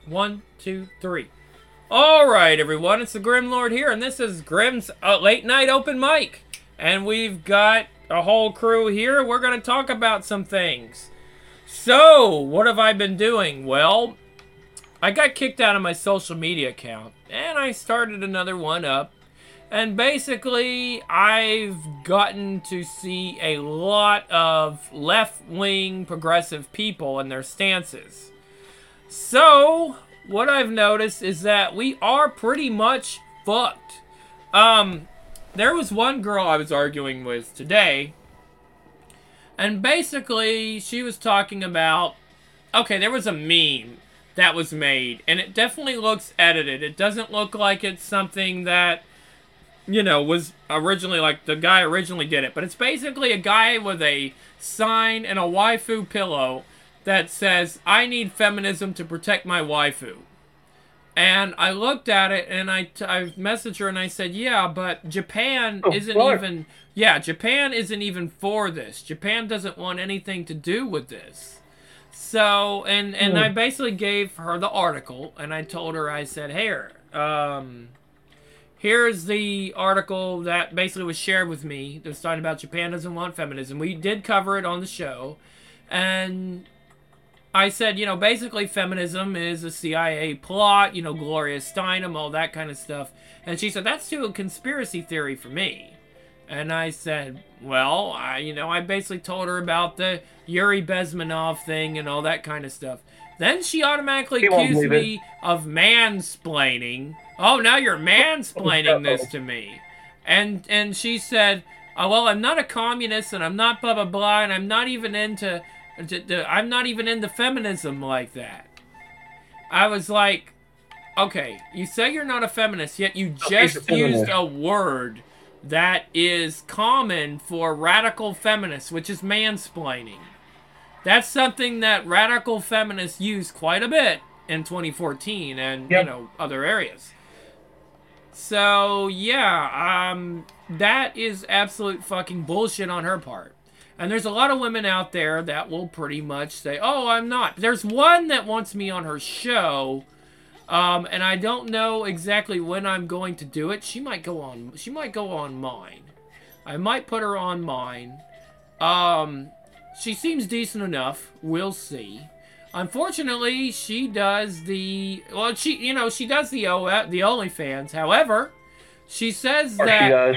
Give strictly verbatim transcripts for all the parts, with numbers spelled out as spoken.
One, two, three. Alright, everyone, it's the Grim Lord here, and this is Grim's uh, Late Night Open Mic. And we've got a whole crew here. We're going to talk about some things. So, what have I been doing? Well, I got kicked out of my social media account, and I started another one up. And basically, I've gotten to see a lot of left-wing progressive people and their stances. So, what I've noticed is that we are pretty much fucked. Um, there was one girl I was arguing with today, and basically, she was talking about, okay, there was a meme that was made, and it definitely looks edited. It doesn't look like it's something that, you know, was originally, like, the guy originally did it. But it's basically a guy with a sign and a waifu pillow that says, I need feminism to protect my waifu. And I looked at it, and I, t I messaged her, and I said, yeah, but Japan oh, isn't fuck. even... Yeah, Japan isn't even for this. Japan doesn't want anything to do with this. So, and, and mm. I basically gave her the article, and I told her, I said, here, um... here's the article that basically was shared with me that was talking about Japan doesn't want feminism. We did cover it on the show. And I said, you know, basically feminism is a C I A plot, you know, Gloria Steinem, all that kind of stuff. And she said, that's too a conspiracy theory for me. And I said, well, I, you know, I basically told her about the Yuri Bezmenov thing and all that kind of stuff. Then she automatically accused me of mansplaining. Oh, now you're mansplaining this to me. And and she said, oh, well, I'm not a communist, and I'm not blah, blah, blah, and I'm not even into, to, to, I'm not even into feminism like that. I was like, okay, you say you're not a feminist, yet you just used a word that is common for radical feminists, which is mansplaining. That's something that radical feminists use quite a bit in twenty fourteen and, yep. you know, other areas. So, yeah, um, that is absolute fucking bullshit on her part. And there's a lot of women out there that will pretty much say, oh, I'm not. There's one that wants me on her show, um, and I don't know exactly when I'm going to do it. She might go on, she might go on mine. I might put her on mine. Um... She seems decent enough. We'll see. Unfortunately, she does the... Well, she, you know, she does the o the OnlyFans. However, she says or that... She does.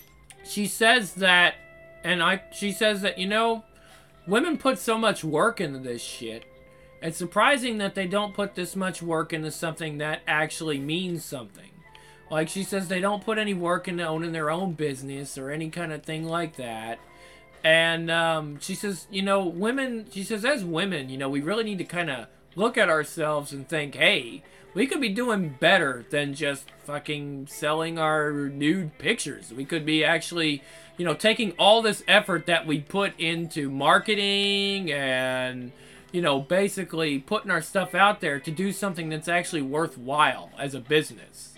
She says that... And I, she says that, you know, women put so much work into this shit. It's surprising that they don't put this much work into something that actually means something. Like, she says they don't put any work into owning their own business or any kind of thing like that. And um, she says, you know, women, she says, as women, you know, we really need to kind of look at ourselves and think, hey, we could be doing better than just fucking selling our nude pictures. We could be actually, you know, taking all this effort that we put into marketing and, you know, basically putting our stuff out there to do something that's actually worthwhile as a business.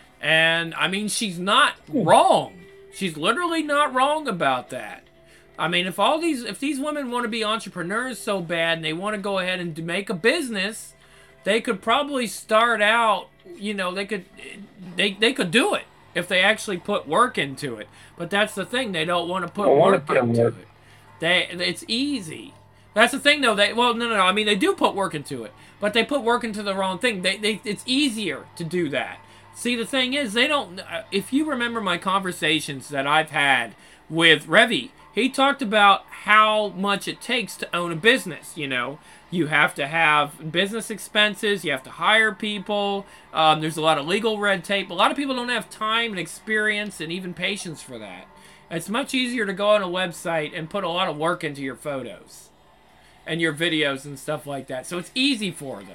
And, I mean, she's not wrong. She's literally not wrong about that. I mean, if all these, if these women want to be entrepreneurs so bad and they want to go ahead and make a business, they could probably start out, you know, they could, they, they could do it if they actually put work into it. But that's the thing, they don't want to put work into it. They, it's easy. That's the thing, though. They, well, no, no, no. I mean, they do put work into it, but they put work into the wrong thing. They, they, it's easier to do that. See, the thing is, they don't. If you remember my conversations that I've had with Revy, he talked about how much it takes to own a business, you know. You have to have business expenses, you have to hire people, um, there's a lot of legal red tape. A lot of people don't have time and experience and even patience for that. It's much easier to go on a website and put a lot of work into your photos and your videos and stuff like that. So it's easy for them.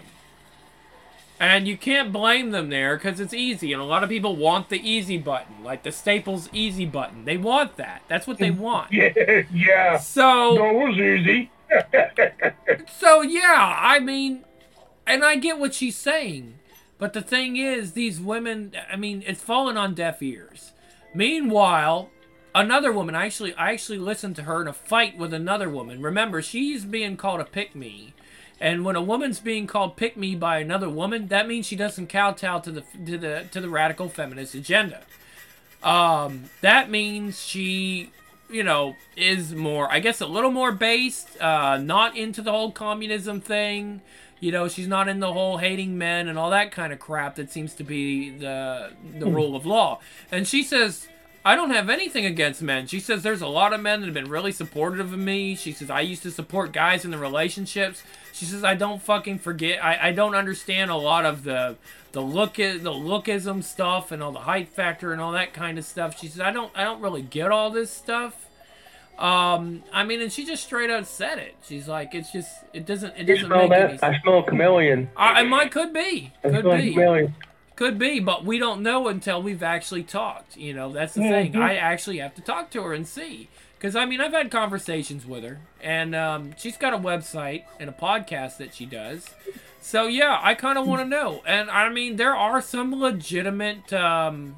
And you can't blame them there because it's easy. And a lot of people want the easy button, like the Staples easy button. They want that. That's what they want. Yeah, yeah. So, no, it was easy. So, yeah, I mean, and I get what she's saying. But the thing is, these women, I mean, it's fallen on deaf ears. Meanwhile, another woman, I actually, I actually listened to her in a fight with another woman. Remember, she's being called a pick-me. And when a woman's being called pick me by another woman, that means she doesn't kowtow to the to the to the radical feminist agenda. Um, that means she, you know, is more, I guess, a little more based, uh, not into the whole communism thing. You know, she's not in the whole hating men and all that kind of crap that seems to be the the rule of law. And she says, I don't have anything against men. She says there's a lot of men that have been really supportive of me. She says I used to support guys in the relationships. She says I don't fucking forget. I, I don't understand a lot of the the look the lookism stuff and all the height factor and all that kind of stuff. She says I don't I don't really get all this stuff. Um, I mean, and she just straight out said it. She's like, it's just, it doesn't, it You doesn't smell make that? any sense. I smell a chameleon. I, it might, could be, I could smell a be, chameleon. could be, but we don't know until we've actually talked. You know, that's the thing. I actually have to talk to her and see. Because, I mean, I've had conversations with her, and um, she's got a website and a podcast that she does. So, yeah, I kind of want to know. And, I mean, there are some legitimate, um,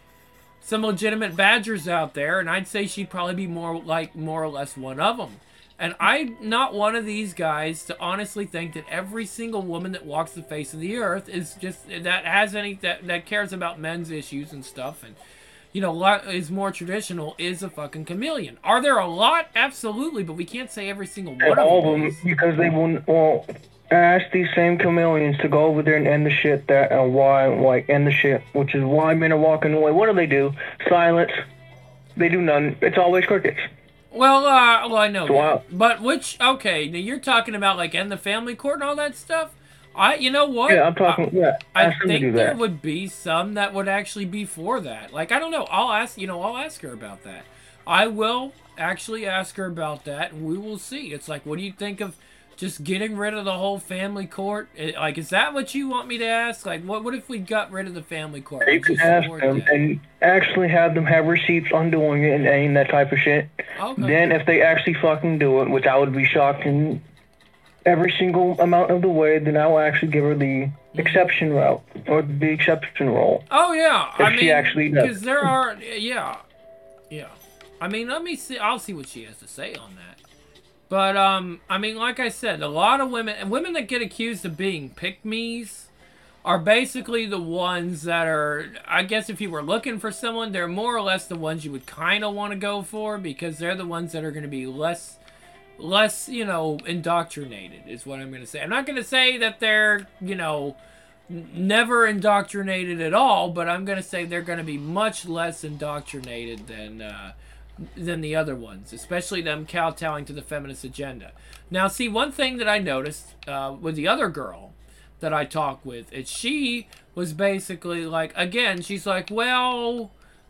some legitimate badgers out there, and I'd say she'd probably be more like, more or less one of them. And I'm not one of these guys to honestly think that every single woman that walks the face of the earth is just, that has any, that, that cares about men's issues and stuff, and, you know, lot is more traditional, is a fucking chameleon. Are there a lot? Absolutely, but we can't say every single one And of all them of them, is. because they won't, well, ask these same chameleons to go over there and end the shit that, and why, like, end the shit, which is why men are walking away. What do they do? Silence. They do none. It's always crickets. Well, uh, well, I know So, that. uh, But which, okay, now you're talking about, like, end the family court and all that stuff? I, you know what? Yeah, I'm talking, yeah, I ask them to do think there that. would be some that would actually be for that. Like, I don't know. I'll ask, you know, I'll ask her about that. I will actually ask her about that, and we will see. It's like, what do you think of just getting rid of the whole family court? It- like, is that what you want me to ask? Like, what what if we got rid of the family court? You Would can you ask support them that? and actually have them have receipts on doing it and ain't that type of shit. Okay. Then if they actually fucking do it, which I would be shocked in every single amount of the way, then I will actually give her the exception route or the exception role. Oh yeah, If I she mean, actually does. because there are, yeah, yeah. I mean, let me see. I'll see what she has to say on that. But um, I mean, like I said, a lot of women and women that get accused of being pick-me's are basically the ones that are. I guess if you were looking for someone, they're more or less the ones you would kind of want to go for because they're the ones that are going to be less. less, you know, indoctrinated is what I'm going to say. I'm not going to say that they're, you know, n- never indoctrinated at all, but I'm going to say they're going to be much less indoctrinated than uh, than the other ones, especially them kowtowing to the feminist agenda. Now, see, one thing that I noticed uh, with the other girl that I talked with is she was basically like, again, she's like, well,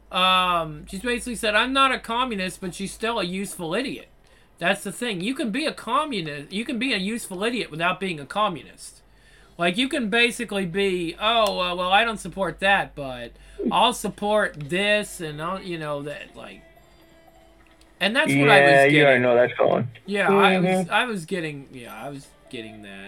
um, she's basically said, I'm not a communist, but she's still a useful idiot. That's the thing. You can be a communist. You can be a useful idiot without being a communist. Like, you can basically be, oh, uh, well, I don't support that, but I'll support this, and I'll, you know, that, like, and that's what I was Yeah, getting. you already know that's going. Yeah, I Mhm. was, I was getting, yeah, I was getting that.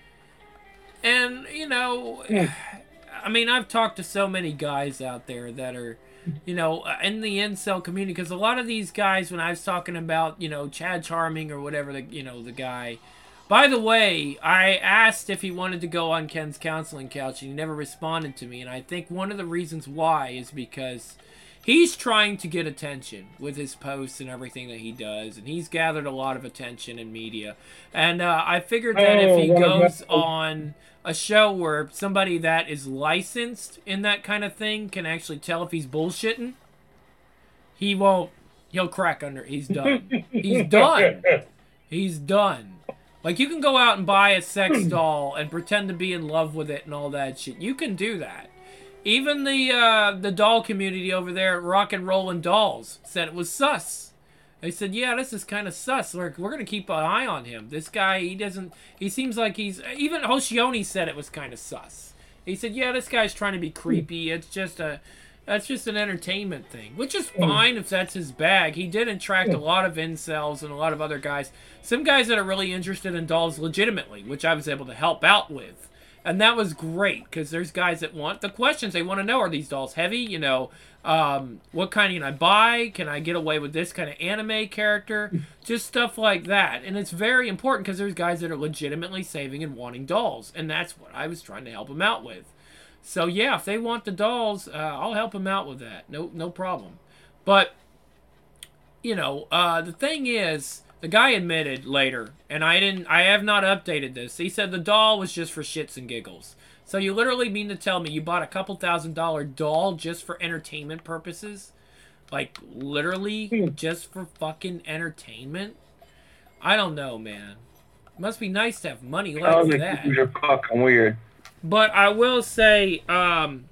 And, you know, I mean, I've talked to so many guys out there that are, you know, in the incel community, because a lot of these guys, when I was talking about, you know, Chad Charming or whatever, the, you know, the guy. By the way, I asked if he wanted to go on Ken's counseling couch, and he never responded to me. And I think one of the reasons why is because he's trying to get attention with his posts and everything that he does, and he's gathered a lot of attention in media. And uh, I figured that if he Oh, one of goes my- on a show where somebody that is licensed in that kind of thing can actually tell if he's bullshitting, he won't, he'll crack under, he's done. He's done. He's done. Like, you can go out and buy a sex doll and pretend to be in love with it and all that shit. You can do that. Even the uh, the doll community over there at Rock and Rollin' Dolls said it was sus. They said, yeah, this is kind of sus. We're, we're going to keep an eye on him. This guy, he doesn't, he seems like he's, even Hoshioni said it was kind of sus. He said, yeah, this guy's trying to be creepy. It's just a, that's just an entertainment thing, which is fine if that's his bag. He did attract a lot of incels and a lot of other guys. Some guys that are really interested in dolls legitimately, which I was able to help out with. And that was great, because there's guys that want the questions. They want to know, are these dolls heavy? You know, um, what kind can I buy? Can I get away with this kind of anime character? Just stuff like that. And it's very important, because there's guys that are legitimately saving and wanting dolls. And that's what I was trying to help them out with. So, yeah, if they want the dolls, uh, I'll help them out with that. No, no problem. But, you know, uh, the thing is, the guy admitted later, and I didn't, I have not updated this. He said the doll was just for shits and giggles. So you literally mean to tell me you bought a couple thousand dollar doll just for entertainment purposes? Like, literally just for fucking entertainment? I don't know, man. It must be nice to have money like Sounds like that. You're fucking weird. But I will say, um,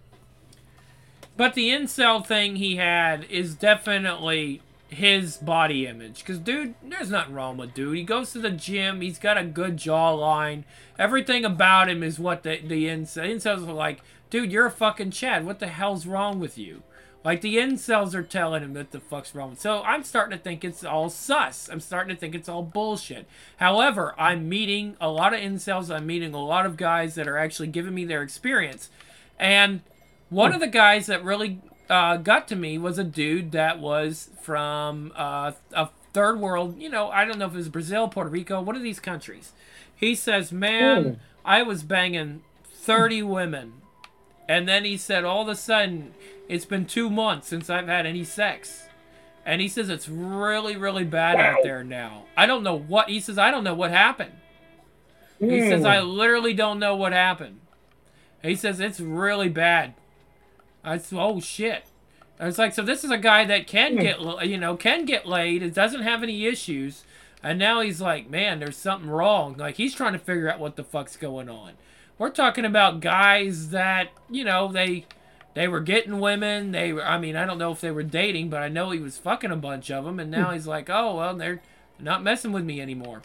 but the incel thing he had is definitely his body image. Because, dude, there's nothing wrong with dude. He goes to the gym. He's got a good jawline. Everything about him is what the, the incel, incels are like, dude, you're a fucking Chad. What the hell's wrong with you? Like, the incels are telling him that the fuck's wrong. So I'm starting to think it's all sus. I'm starting to think it's all bullshit. However, I'm meeting a lot of incels. I'm meeting a lot of guys that are actually giving me their experience. And one of the guys that really uh, got to me was a dude that was from uh, a third world. You know, I don't know if it was Brazil, Puerto Rico, one of these countries. He says, man, I was banging thirty women. And then he said, all of a sudden, it's been two months since I've had any sex. And he says it's really, really bad out there now. I don't know what, he says, I don't know what happened. He Mm. says, I literally don't know what happened. He says, it's really bad. I said, oh, shit. I was like, so this is a guy that can get, you know, can get laid. It doesn't have any issues. And now he's like, man, there's something wrong. Like, he's trying to figure out what the fuck's going on. We're talking about guys that, you know, they they were getting women. They were, I mean, I don't know if they were dating, but I know he was fucking a bunch of them. And now he's like, oh, well, they're not messing with me anymore.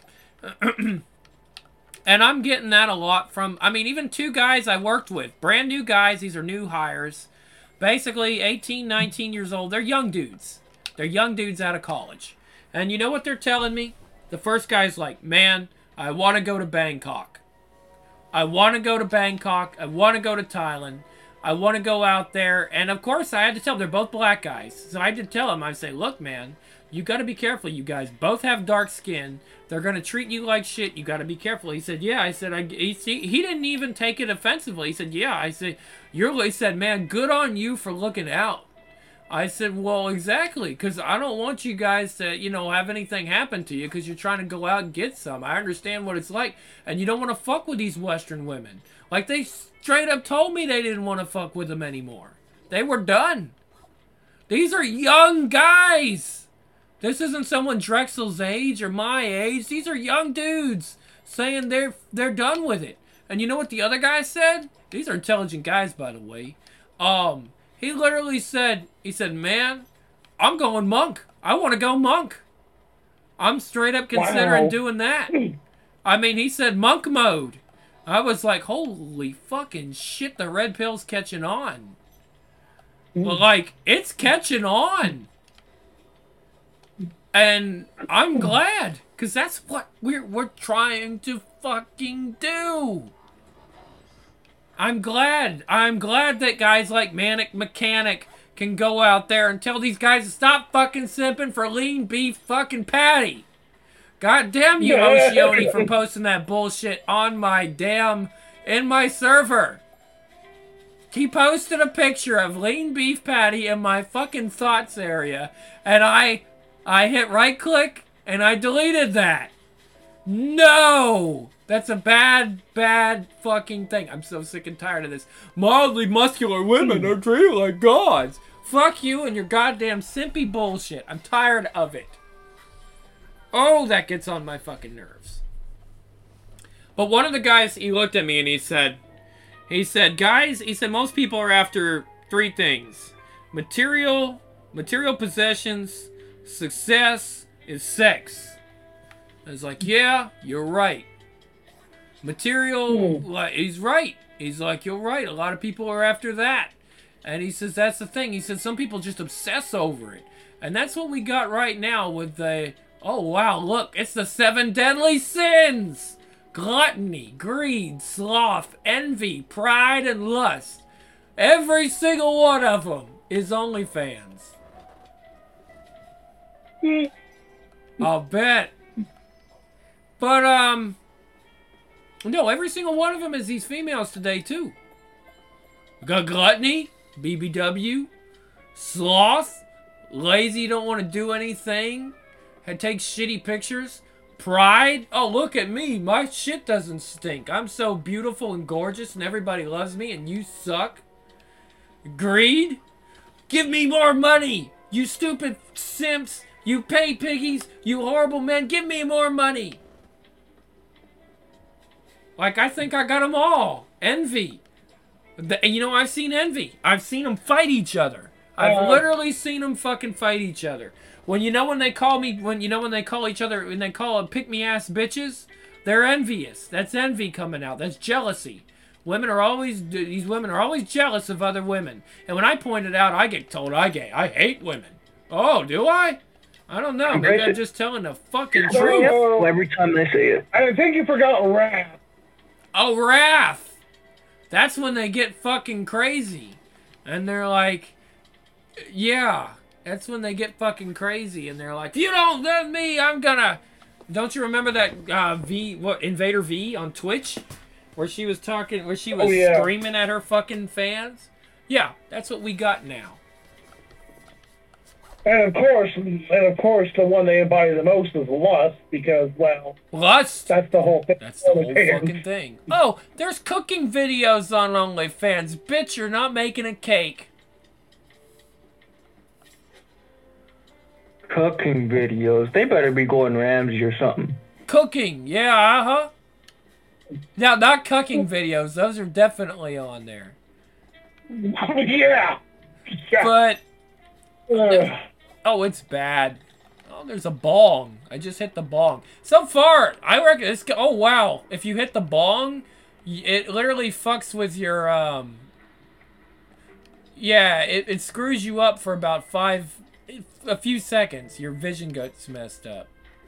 And I'm getting that a lot from, I mean, even two guys I worked with. Brand new guys. These are new hires. Basically, eighteen, nineteen years old. They're young dudes. They're young dudes out of college. And you know what they're telling me? The first guy's like, man, I want to go to Bangkok. I want to go to Bangkok. I want to go to Thailand. I want to go out there. And, of course, I had to tell them. They're both black guys. So I had to tell them. I say, look, man, you got to be careful. You guys both have dark skin. They're going to treat you like shit. You got to be careful. He said, yeah. I said, I, he, he didn't even take it offensively. He said, yeah. I said, you're, he said, man, good on you for looking out. I said, well, exactly, because I don't want you guys to, you know, have anything happen to you because you're trying to go out and get some. I understand what it's like, and you don't want to fuck with these Western women. Like, they straight up told me they didn't want to fuck with them anymore. They were done. These are young guys. This isn't someone Drexel's age or my age. These are young dudes saying they're, they're done with it. And you know what the other guy said? These are intelligent guys, by the way. Um... He literally said, he said, man, I'm going monk. I want to go monk. I'm straight up considering wow. doing that. I mean, he said monk mode. I was like, holy fucking shit, the red pill's catching on. Mm. But like, it's catching on. And I'm glad, because that's what we're, we're trying to fucking do. I'm glad. I'm glad that guys like Manic Mechanic can go out there and tell these guys to stop fucking simping for lean beef fucking patty. God damn you, Oshioni, for posting that bullshit on my damn, in my server. He posted a picture of lean beef patty in my fucking thoughts area, and I, I hit right click, and I deleted that. No! That's a bad, bad fucking thing. I'm so sick and tired of this. Mildly muscular women are treated like gods. Fuck you and your goddamn simpy bullshit. I'm tired of it. Oh, that gets on my fucking nerves. But one of the guys, he looked at me and he said, he said, guys, he said, most people are after three things. Material, material possessions, success, and sex. I was like, yeah, you're right. Material, like, he's right. He's like, you're right. A lot of people are after that. And he says, that's the thing. He said, some people just obsess over it. And that's what we got right now with the, oh, wow, look, it's the seven deadly sins. gluttony, greed, sloth, envy, pride, and lust. Every single one of them is OnlyFans. I'll bet. But, um... no, every single one of them is these females today, too. We got gluttony, B B W, sloth, lazy, don't want to do anything, and take shitty pictures, pride, oh, look at me, my shit doesn't stink, I'm so beautiful and gorgeous and everybody loves me and you suck. Greed, give me more money, you stupid simps, you pay piggies, you horrible men, give me more money. Like, I think I got them all. Envy. The, and you know, I've seen envy. I've seen them fight each other. I've Uh, literally seen them fucking fight each other. When you know when they call me, when you know when they call each other, when they call them pick-me-ass bitches, they're envious. That's envy coming out. That's jealousy. Women are always, these women are always jealous of other women. And when I point it out, I get told I gay. I hate women. Oh, do I? I don't know. Maybe I'm just telling the fucking truth. Oh, Every time they say it. I think you forgot Wrath. Oh, wrath. That's when they get fucking crazy. And they're like, yeah. That's when they get fucking crazy. And they're like, if you don't love me, I'm gonna... Don't you remember that uh, V, what, Invader V on Twitch? Where she was talking, where she was Oh, yeah. screaming at her fucking fans? Yeah, that's what we got now. And of course, and of course, the one they embody the most is lust, because, well, Lust. that's the whole thing. That's the whole OnlyFans. fucking thing. Oh, there's cooking videos on OnlyFans. Bitch, you're not making a cake. Cooking videos. They better be Gordon Ramsay or something. Cooking, yeah, uh-huh. Now, not cooking videos. Those are definitely on there. yeah. yeah. But, Ugh. oh, it's bad. Oh, there's a bong. I just hit the bong. So far, I reckon this... Oh, wow. If you hit the bong, y- it literally fucks with your, um... yeah, it, it screws you up for about five... a few seconds. Your vision gets messed up.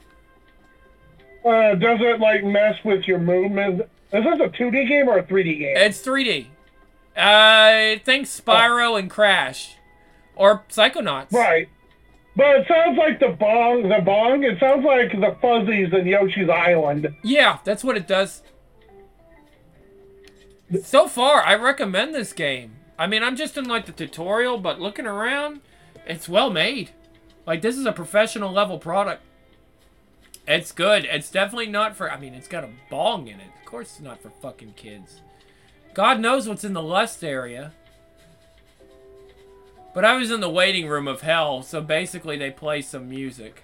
Uh, does it, like, mess with your movement? Is this a two D game or a three D game? It's three D. I think Spyro and Crash. Or Psychonauts. Right. But it sounds like the bong, the bong, it sounds like the fuzzies in Yoshi's Island. Yeah, that's what it does. So far, I recommend this game. I mean, I'm just in, like, the tutorial, but looking around, it's well made. Like, this is a professional level product. It's good. It's definitely not for... I mean, it's got a bong in it. Of course it's not for fucking kids. God knows what's in the lust area. But I was in the waiting room of hell, so basically they play some music.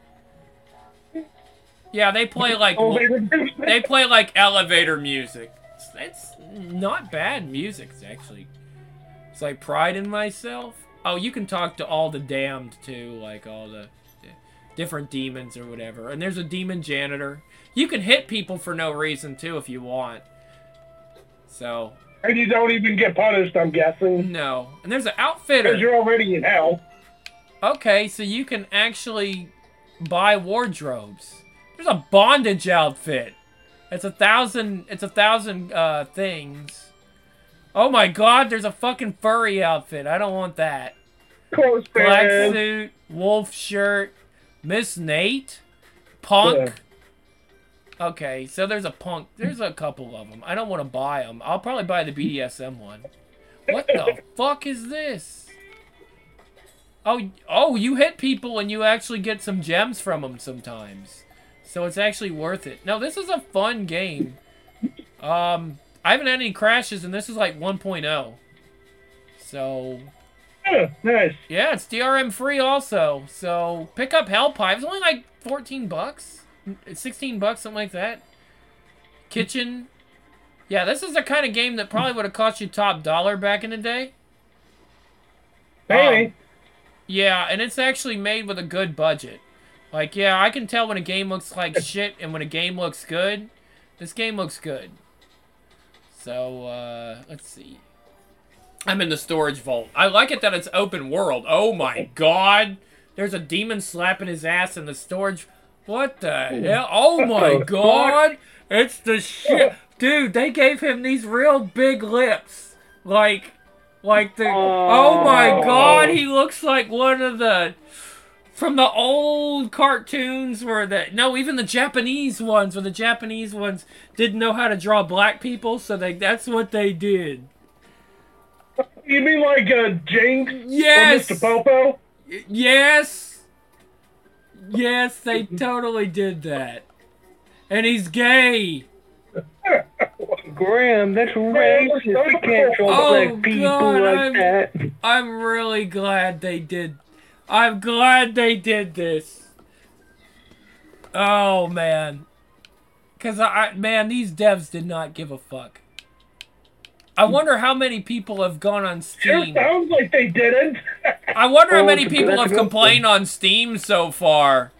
Yeah, they play like... they play like elevator music. It's, it's not bad music, it's actually. It's like Pride in Myself. Oh, you can talk to all the damned, too. Like, all the different demons or whatever. And there's a demon janitor. You can hit people for no reason, too, if you want. So... And you don't even get punished, I'm guessing. No. And there's an outfitter. Because you're already in hell. Okay, so you can actually buy wardrobes. There's a bondage outfit. It's a thousand, it's a thousand, uh, things. Oh my god, there's a fucking furry outfit. I don't want that. Close Black band. suit, wolf shirt, Miss Nate, punk. Yeah. Okay, so there's a punk. There's a couple of them. I don't want to buy them. I'll probably buy the B D S M one. What the fuck is this? Oh, oh, you hit people and you actually get some gems from them sometimes. So it's actually worth it. No, this is a fun game. Um, I haven't had any crashes, and this is like one point oh. So, Yeah, nice. yeah, it's D R M free also. So pick up Hell Pipe. It's only like fourteen bucks. sixteen bucks, something like that. Kitchen. Yeah, this is the kind of game that probably would have cost you top dollar back in the day. Maybe. Um, yeah, and it's actually made with a good budget. Like, yeah, I can tell when a game looks like shit and when a game looks good. This game looks good. So, uh, let's see. I'm in the storage vault. I like it that it's open world. Oh my god. There's a demon slapping his ass in the storage. What the hell? Oh my god. It's the shit. Dude, they gave him these real big lips. Like, like the... Oh my god, he looks like one of the... From the old cartoons where the... No, even the Japanese ones, where the Japanese ones didn't know how to draw black people, so they that's what they did. You mean like uh, Jinx Yes! or Mister Popo? Yes! Yes, they totally did that. And he's gay! Graham, that's racist. You can't draw Oh, black people God, like I'm- that. I'm really glad they did... I'm glad they did this. Oh, man. Because, I, man, these devs did not give a fuck. I wonder how many people have gone on Sure Steam. sounds like they didn't. I wonder how Oh, many that's a people good- have that's a good complained on Steam so far.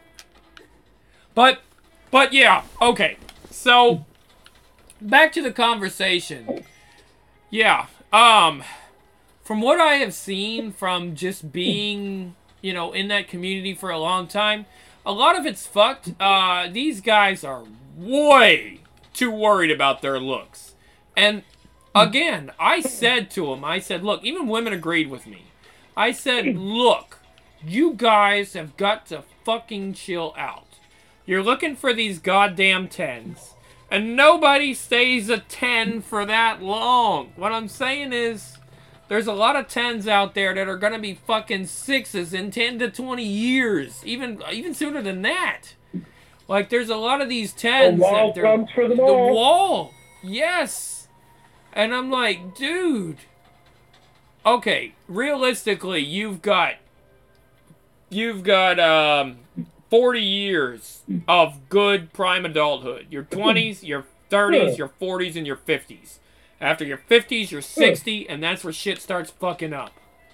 But, but yeah, okay. So, back to the conversation. Yeah, um, from what I have seen from just being, you know, in that community for a long time, a lot of it's fucked. Uh, these guys are way too worried about their looks. And, again, I said to them, I said, look, even women agreed with me. I said, look, you guys have got to fucking chill out. You're looking for these goddamn tens. And nobody stays a ten for that long. What I'm saying is, there's a lot of tens out there that are going to be fucking sixes in ten to twenty years. Even even sooner than that. Like, there's a lot of these tens. The wall that they're- comes for them The all. wall. Yes. And I'm like, dude. Okay, realistically, you've got... You've got, um... forty years of good prime adulthood. Your twenties, your thirties, your forties, and your fifties. After your fifties, you're sixty, and that's where shit starts fucking up.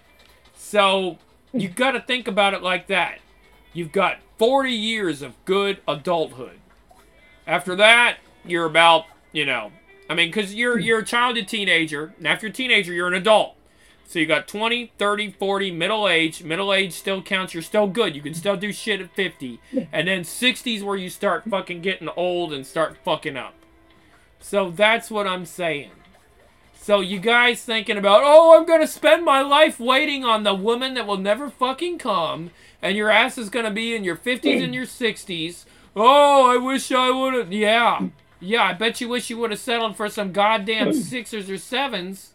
So, you gotta think about it like that. You've got forty years of good adulthood. After that, you're about, you know, I mean, because you're, you're a child and teenager, and after you're a teenager, you're an adult. So you got twenty, thirty, forty, middle age. Middle age still counts. You're still good. You can still do shit at fifty. And then sixties where you start fucking getting old and start fucking up. So that's what I'm saying. So you guys thinking about, oh, I'm going to spend my life waiting on the woman that will never fucking come. And your ass is going to be in your fifties and your sixties. Oh, I wish I would have. Yeah. Yeah, I bet you wish you would have settled for some goddamn sixers or sevens.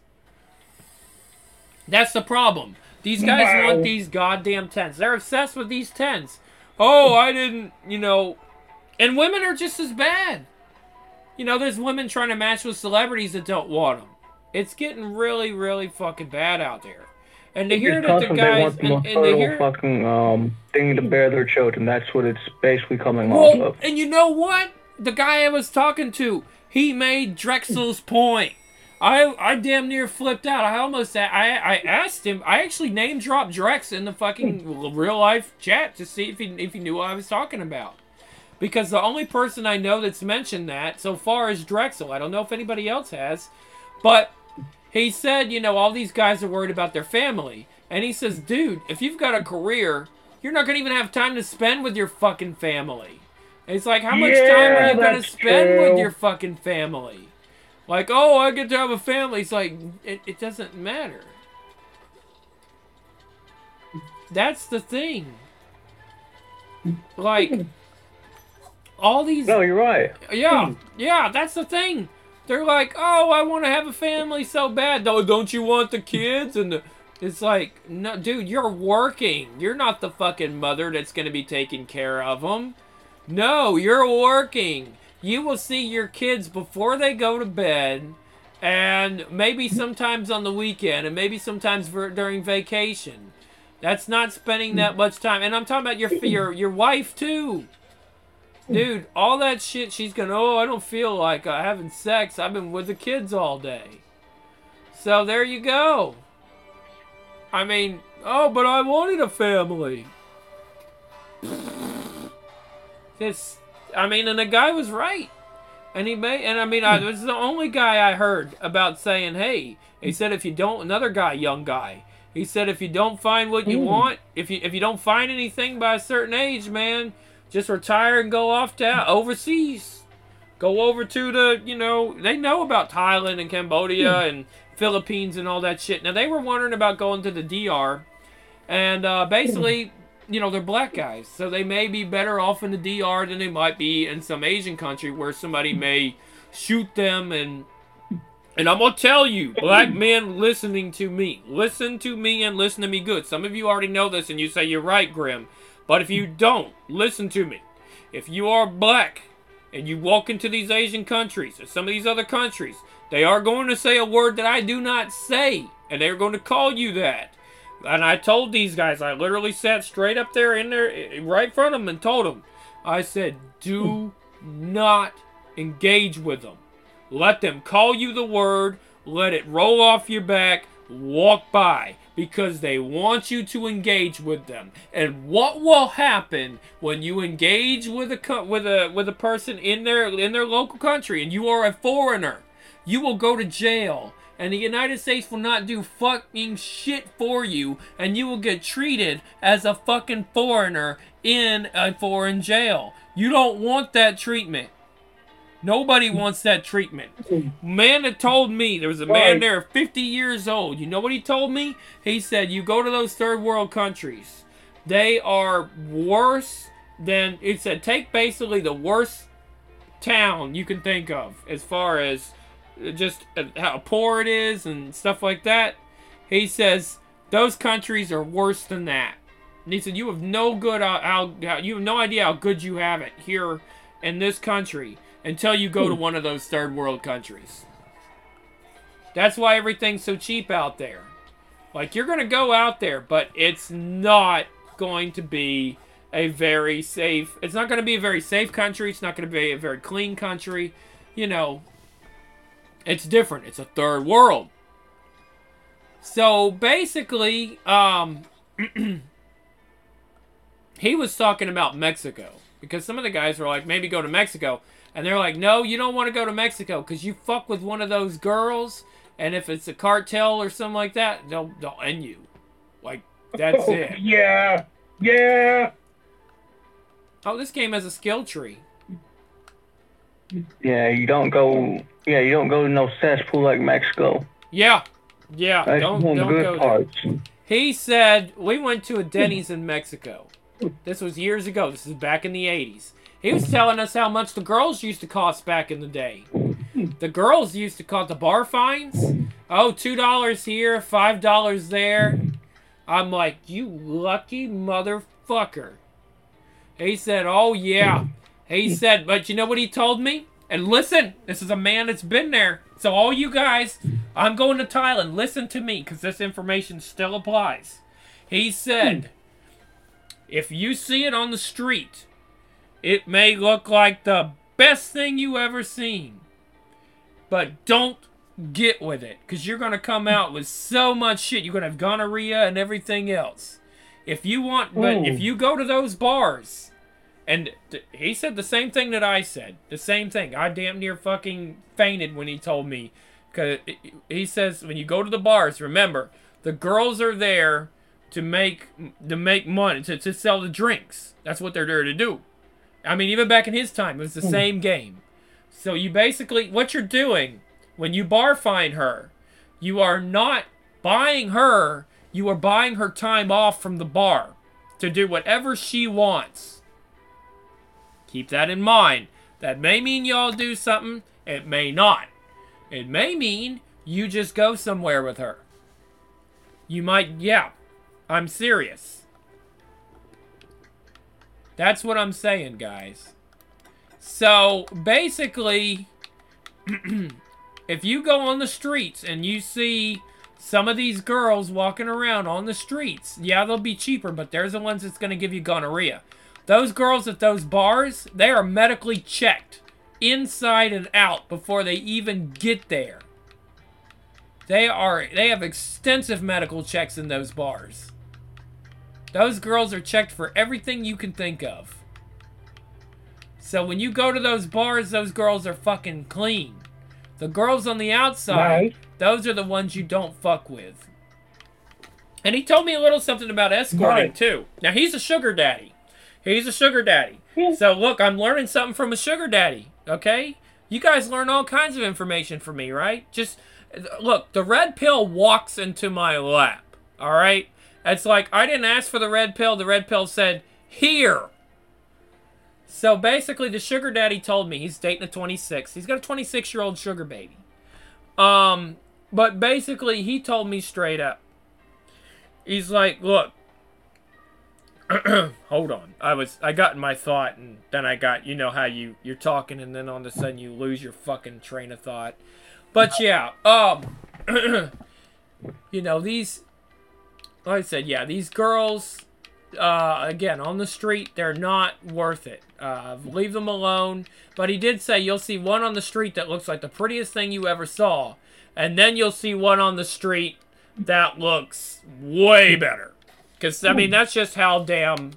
That's the problem. These guys Wow. want these goddamn tens. They're obsessed with these tens. Oh, I didn't, you know. And women are just as bad. You know, there's women trying to match with celebrities that don't want them. It's getting really, really fucking bad out there. And to hear It's that the constant, they guys... want the And, most and to fertile hear... fucking um, thing to bear their children. That's what it's basically coming off Well, of. and you know what? The guy I was talking to, he made Drexel's point. I I damn near flipped out. I almost I I asked him. I actually name dropped Drex in the fucking real life chat to see if he if he knew what I was talking about. Because the only person I know that's mentioned that so far is Drexel. I don't know if anybody else has, but he said, you know, all these guys are worried about their family, and he says, dude, if you've got a career, you're not gonna even have time to spend with your fucking family. And it's like, how much Yeah, time are you gonna that's spend true. with your fucking family? Like, oh, I get to have a family. It's like, it, it doesn't matter. That's the thing. Like, all these... No, you're right. Yeah, yeah, that's the thing. They're like, oh, I want to have a family so bad. Though, don't you want the kids? And the... It's like, no, dude, you're working. You're not the fucking mother that's going to be taking care of them. No, you're working. You will see your kids before they go to bed, and maybe sometimes on the weekend, and maybe sometimes for, during vacation. That's not spending that much time. And I'm talking about your your your wife too, dude. All that shit. She's gonna. Oh, I don't feel like uh, having sex. I've been with the kids all day. So there you go. I mean, oh, but I wanted a family. This. I mean, and the guy was right. And he made, and I mean, I, this is the only guy I heard about saying, hey, he said if you don't, another guy, young guy, he said if you don't find what you want, if you if you don't find anything by a certain age, man, just retire and go off to overseas. Go over to the, you know, they know about Thailand and Cambodia and Philippines and all that shit. Now, they were wondering about going to the D R. And uh, basically, you know, they're black guys. So they may be better off in the D R than they might be in some Asian country where somebody may shoot them. And and I'm going to tell you, black men listening to me, listen to me and listen to me good. Some of you already know this and you say you're right, Grim. But if you don't, listen to me. If you are black and you walk into these Asian countries or some of these other countries, they are going to say a word that I do not say. And they're going to call you that. And I told these guys, I literally sat straight up there in there, right in front of them and told them, I said, do not engage with them. Let them call you the word, let it roll off your back, walk by, because they want you to engage with them. And what will happen when you engage with a with a with a person in their in their local country and you are a foreigner? You will go to jail. And the United States will not do fucking shit for you. And you will get treated as a fucking foreigner in a foreign jail. You don't want that treatment. Nobody wants that treatment. Man that told me, there was a man there fifty years old. You know what he told me? He said, you go to those third world countries. They are worse than, he said, take basically the worst town you can think of as far as just how poor it is and stuff like that. He says those countries are worse than that. And he said you have no good how, how you have no idea how good you have it here in this country until you go to one of those third world countries. That's why everything's so cheap out there. Like, you're gonna go out there, but it's not going to be a very safe. It's not gonna be a very safe country. It's not gonna be a very clean country. You know. It's different. It's a third world. So basically, um, he was talking about Mexico. Because some of the guys were like, maybe go to Mexico. And they're like, no, you don't want to go to Mexico. Because you fuck with one of those girls. And if it's a cartel or something like that, they'll, they'll end you. Like, that's Oh, it. yeah. Yeah. Oh, this game has a skill tree. Yeah, you don't go. Yeah, you don't go to no cesspool like Mexico. Yeah. Yeah. That's don't one don't good go there. parts. He said, we went to a Denny's in Mexico. This was years ago. This is back in the eighties. He was telling us how much the girls used to cost back in the day. The girls used to cost the bar fines. Oh, two dollars here, five dollars there. I'm like, you lucky motherfucker. He said, oh, yeah. He said, but you know what he told me? And listen, this is a man that's been there. So all you guys, I'm going to Thailand. Listen to me, because this information still applies. He said, if you see it on the street, it may look like the best thing you ever seen. But don't get with it, because you're going to come out with so much shit. You're going to have gonorrhea and everything else. If you want, but Ooh. if you go to those bars, and th- he said the same thing that I said. The same thing. I damn near fucking fainted when he told me. Because he says, when you go to the bars, remember, the girls are there to make to make money, to, to sell the drinks. That's what they're there to do. I mean, even back in his time, it was the Mm. same game. So you basically, what you're doing, when you bar fine her, you are not buying her, you are buying her time off from the bar to do whatever she wants. Keep that in mind. That may mean y'all do something. It may not. It may mean you just go somewhere with her. You might, yeah. I'm serious. That's what I'm saying, guys. So, basically, if you go on the streets and you see some of these girls walking around on the streets, yeah, they'll be cheaper, but there's the ones that's going to give you gonorrhea. Those girls at those bars, they are medically checked inside and out before they even get there. They are they have extensive medical checks in those bars. Those girls are checked for everything you can think of. So when you go to those bars, those girls are fucking clean. The girls on the outside, Nice. those are the ones you don't fuck with. And he told me a little something about escorting Right. too. Now he's a sugar daddy. He's a sugar daddy. Yeah. So look, I'm learning something from a sugar daddy. Okay? You guys learn all kinds of information from me, right? Just, look, the red pill walks into my lap, all right? It's like, I didn't ask for the red pill. The red pill said, here. So basically, the sugar daddy told me he's dating a twenty-six. He's got a twenty-six-year-old sugar baby. Um, but basically, he told me straight up. He's like, look. Hold on. I was, I got in my thought, and then I got, you know how you, you're talking, and then all of a sudden you lose your fucking train of thought. But yeah, um, you know, these, like I said, yeah, these girls, uh, again, on the street, they're not worth it. Uh, leave them alone. But he did say you'll see one on the street that looks like the prettiest thing you ever saw. And then you'll see one on the street that looks way better. Because, I mean, that's just how damn...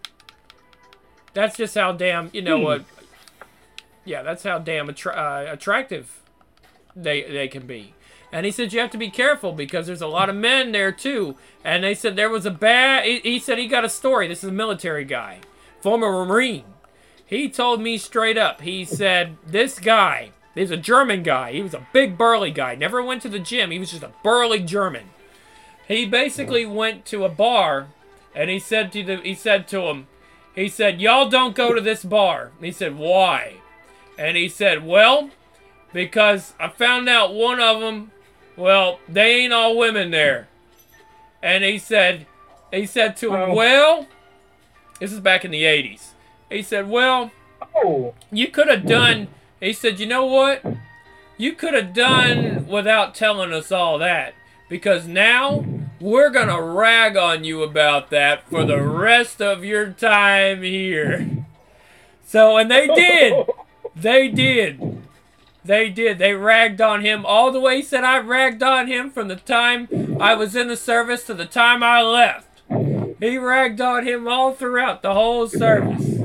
That's just how damn, you know what... Uh, yeah, that's how damn attra uh, attractive they, they can be. And he said you have to be careful because there's a lot of men there, too. And they said there was a bad... He, he said he got a story. This is a military guy. Former Marine. He told me straight up. He said, this guy... He's a German guy. He was a big burly guy. Never went to the gym. He was just a burly German. He basically went to a bar... And he said to the, he said to him, he said, y'all don't go to this bar. And he said, why? And he said, well, because I found out one of them, well, they ain't all women there. And he said, he said to him, well, this is back in the eighties. He said, well, you could have done, he said, you know what? You could have done without telling us all that. Because now... we're gonna rag on you about that for the rest of your time here. So, and they did. They did. They did. They ragged on him all the way. He said, I ragged on him from the time I was in the service to the time I left. He ragged on him all throughout the whole service.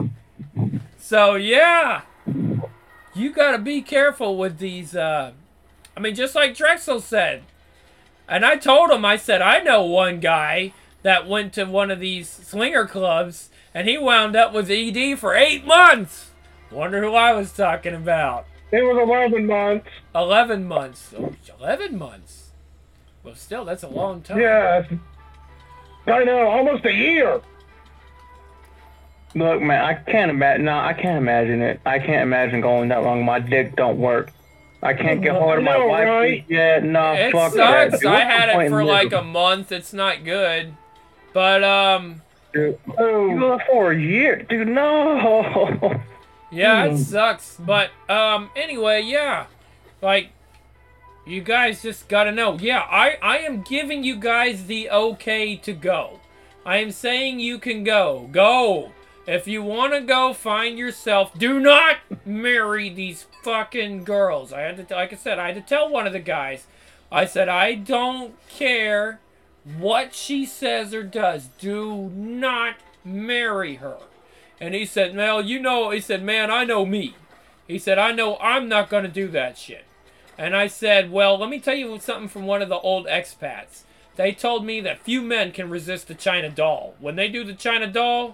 So, yeah. You gotta be careful with these, uh... I mean, just like Drexel said. And I told him, I said, I know one guy that went to one of these swinger clubs, and he wound up with E D for eight months. Wonder who I was talking about. It was eleven months. Eleven months. Oh, eleven months. Well, still, that's a long time. Yeah. I know, almost a year. Look, man, I can't imagine. No, I can't imagine it. I can't imagine going that long. My dick don't work. I can't get hold of my know, wife right? yet. No, It fuck sucks. that. Dude, I what's the had point it in for this? like a month. It's not good. But, um... Dude, you go for a year? Dude, no. yeah, it sucks. But, um, anyway, yeah. Like, you guys just gotta know. Yeah, I, I am giving you guys the okay to go. I am saying you can go. Go. If you want to go, find yourself. Do not marry these fucking girls. I had to, like I said, I had to tell one of the guys. I said, I don't care what she says or does. Do not marry her. And he said, Mel, you know, he said, man, I know me. He said, I know I'm not going to do that shit. And I said, well, let me tell you something from one of the old expats. They told me that few men can resist the China doll. When they do the China doll...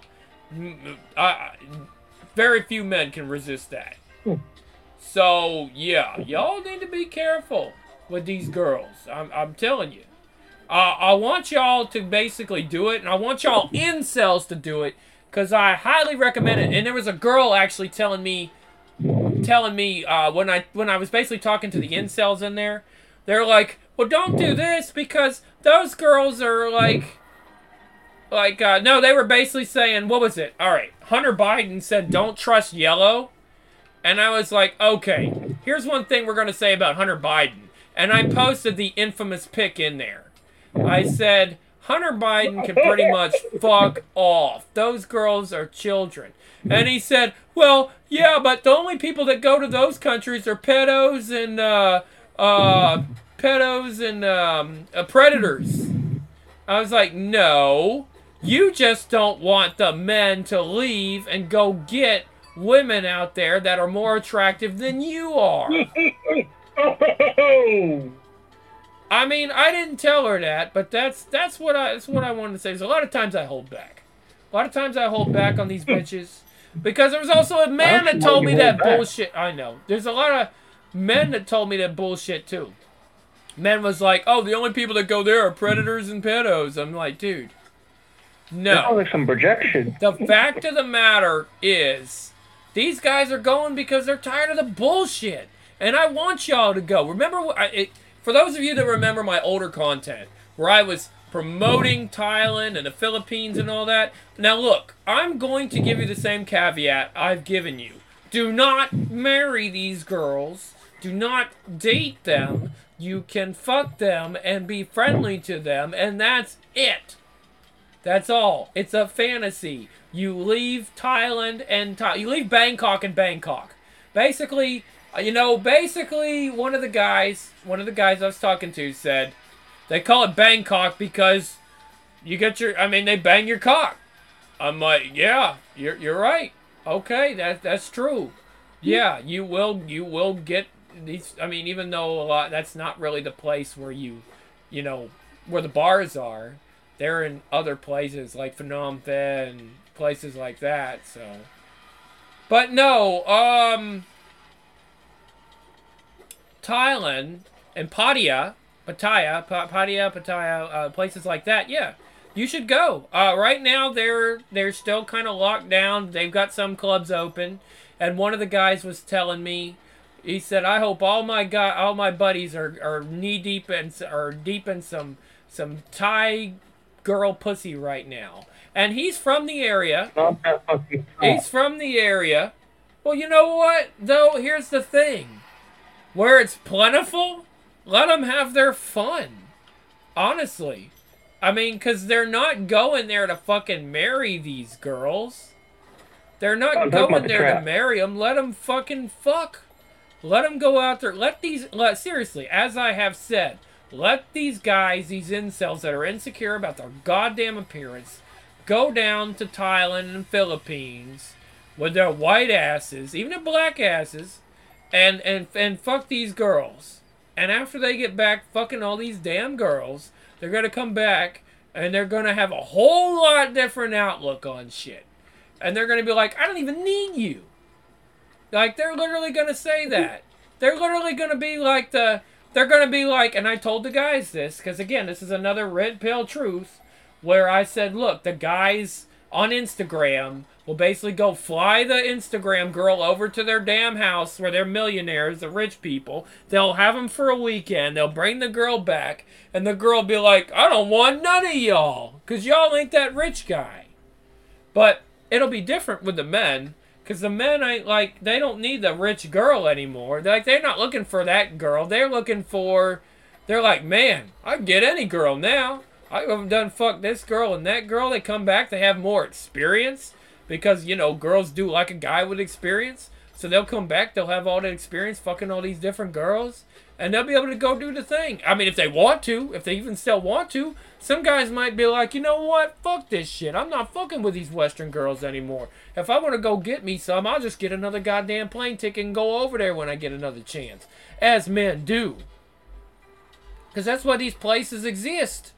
I, very few men can resist that. Hmm. So, yeah, y'all need to be careful with these girls. I'm, I'm telling you. Uh, I want y'all to basically do it, and I want y'all incels to do it, because I highly recommend it. And there was a girl actually telling me, telling me uh, when I when I was basically talking to the incels in there, they're like, well, don't do this, because those girls are like... Like, uh, no, they were basically saying, what was it? All right, Hunter Biden said, don't trust yellow. And I was like, okay, here's one thing we're going to say about Hunter Biden. And I posted the infamous pic in there. I said, Hunter Biden can pretty much fuck off. Those girls are children. And he said, well, yeah, but the only people that go to those countries are pedos and, uh, uh, pedos and, um, uh, predators. I was like, no. You just don't want the men to leave and go get women out there that are more attractive than you are. I mean, I didn't tell her that, but that's that's what I that's what I wanted to say. There's a lot of times I hold back. A lot of times I hold back on these bitches because there was also a man that told me that bullshit. I know. There's a lot of men that told me that bullshit too. Men was like, oh, the only people that go there are predators and pedos. I'm like, dude, no. There's probably some projection. The fact of the matter is, these guys are going because they're tired of the bullshit. And I want y'all to go. Remember, I, it, for those of you that remember my older content, where I was promoting Thailand and the Philippines and all that. Now look, I'm going to give you the same caveat I've given you. Do not marry these girls. Do not date them. You can fuck them and be friendly to them, and that's it. That's all. It's a fantasy. You leave Thailand and Tha- you leave Bangkok and Bangkok. Basically, you know, basically one of the guys, one of the guys I was talking to said, they call it Bangkok because you get your, I mean, they bang your cock. I'm like, yeah, you're you're right. Okay, that that's true. Yeah, you will you will get these. I mean, even though a lot, that's not really the place where you, you know, where the bars are. They're in other places like Phnom Penh and places like that. So, but no, um, Thailand and Pattaya, Pattaya, Pattaya, Pattaya, uh, places like that. Yeah, you should go. Uh, right now they're they're still kind of locked down. They've got some clubs open, and one of the guys was telling me, he said, "I hope all my guy, all my buddies are, are knee deep in are deep in some some Thai girl pussy right now." And he's from the area. Not that fucking. He's from the area. Well, you know what? Though, here's the thing. Where it's plentiful, let them have their fun. Honestly. I mean, because they're not going there to fucking marry these girls. They're not Oh, going the there to trap. marry them. Let them fucking fuck. Let them go out there. Let these, let, seriously, as I have said, let these guys, these incels that are insecure about their goddamn appearance, go down to Thailand and Philippines with their white asses, even their black asses, and, and, and fuck these girls. And after they get back fucking all these damn girls, they're going to come back and they're going to have a whole lot different outlook on shit. And they're going to be like, I don't even need you. Like, they're literally going to say that. They're literally going to be like the... They're going to be like, and I told the guys this, because again, this is another red pill truth, where I said, look, the guys on Instagram will basically go fly the Instagram girl over to their damn house where they're millionaires, the rich people. They'll have them for a weekend. They'll bring the girl back, and the girl will be like, I don't want none of y'all, because y'all ain't that rich guy. But it'll be different with the men. Because the men ain't like, they don't need the rich girl anymore. They're like, they're not looking for that girl. They're looking for, they're like, man, I can get any girl now. I haven't done fuck this girl and that girl. They come back, they have more experience. Because, you know, girls do like a guy with experience. So they'll come back, they'll have all that experience fucking all these different girls. And they'll be able to go do the thing. I mean, if they want to, if they even still want to. Some guys might be like, you know what? Fuck this shit. I'm not fucking with these Western girls anymore. If I want to go get me some, I'll just get another goddamn plane ticket and go over there when I get another chance. As men do. Because that's why these places exist.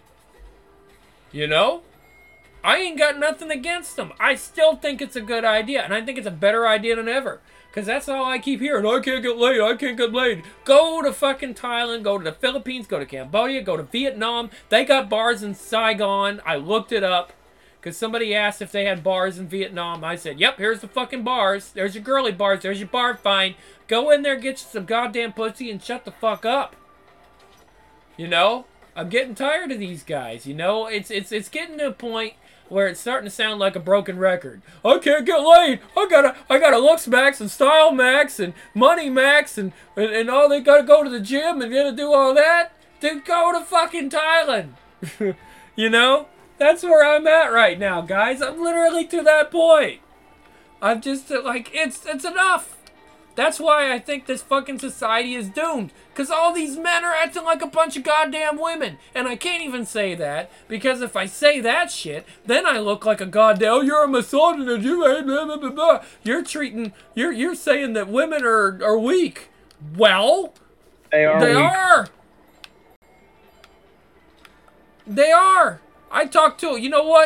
You know? I ain't got nothing against them. I still think it's a good idea. And I think it's a better idea than ever. Because that's all I keep hearing. I can't get laid. I can't get laid. Go to fucking Thailand. Go to the Philippines. Go to Cambodia. Go to Vietnam. They got bars in Saigon. I looked it up. Because somebody asked if they had bars in Vietnam. I said, yep, here's the fucking bars. There's your girly bars. There's your bar fine. Go in there, get you some goddamn pussy, and shut the fuck up. You know? I'm getting tired of these guys. You know? It's, it's, it's getting to a point where it's starting to sound like a broken record. I can't get laid. I gotta, I gotta looks max and style max and money max and, and, and all they gotta go to the gym and gotta do all that. Then go to fucking Thailand. You know? That's where I'm at right now, guys. I'm literally to that point. I'm just uh, like, it's, it's enough. That's why I think this fucking society is doomed. Because all these men are acting like a bunch of goddamn women. And I can't even say that. Because if I say that shit, then I look like a goddamn, oh, you're a misogynist. You ain't blah, blah, blah, blah. You're treating, you're, you're saying that women are, are weak. Well, They are. they weak. are. They are. I talked to, you know what?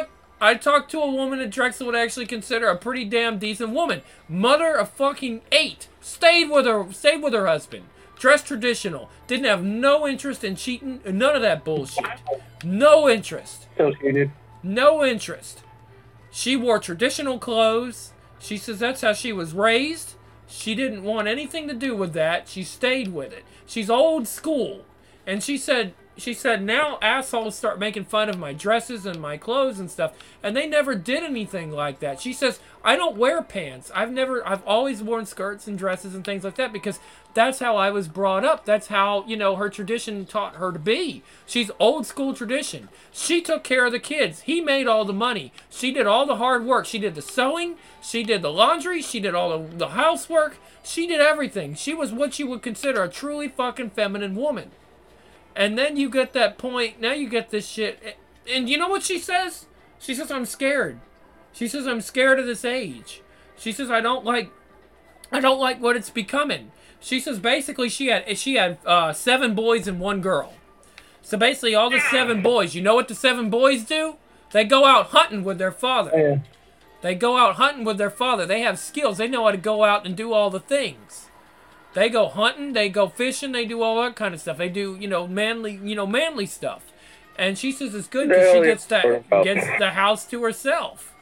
I talked to a woman that Drexel would actually consider a pretty damn decent woman. Mother of fucking eight. Stayed with her, stayed with her husband. Dressed traditional. Didn't have no interest in cheating. None of that bullshit. No interest. Associated. No interest. She wore traditional clothes. She says that's how she was raised. She didn't want anything to do with that. She stayed with it. She's old school. And she said, she said, now assholes start making fun of my dresses and my clothes and stuff. And they never did anything like that. She says, I don't wear pants. I've never, I've always worn skirts and dresses and things like that because that's how I was brought up. That's how, you know, her tradition taught her to be. She's old school tradition. She took care of the kids. He made all the money. She did all the hard work. She did the sewing. She did the laundry. She did all the, the housework. She did everything. She was what you would consider a truly fucking feminine woman. And then you get that point, now you get this shit. And you know what she says? She says, I'm scared. She says, I'm scared of this age. She says, I don't like, I don't like what it's becoming. She says, basically, she had, she had uh, seven boys and one girl. So basically, all the seven boys, you know what the seven boys do? They go out hunting with their father. Yeah. They go out hunting with their father. They have skills. They know how to go out and do all the things. They go hunting, they go fishing, they do all that kind of stuff. They do, you know, manly, you know, manly stuff. And she says it's good because she gets that gets the house to herself.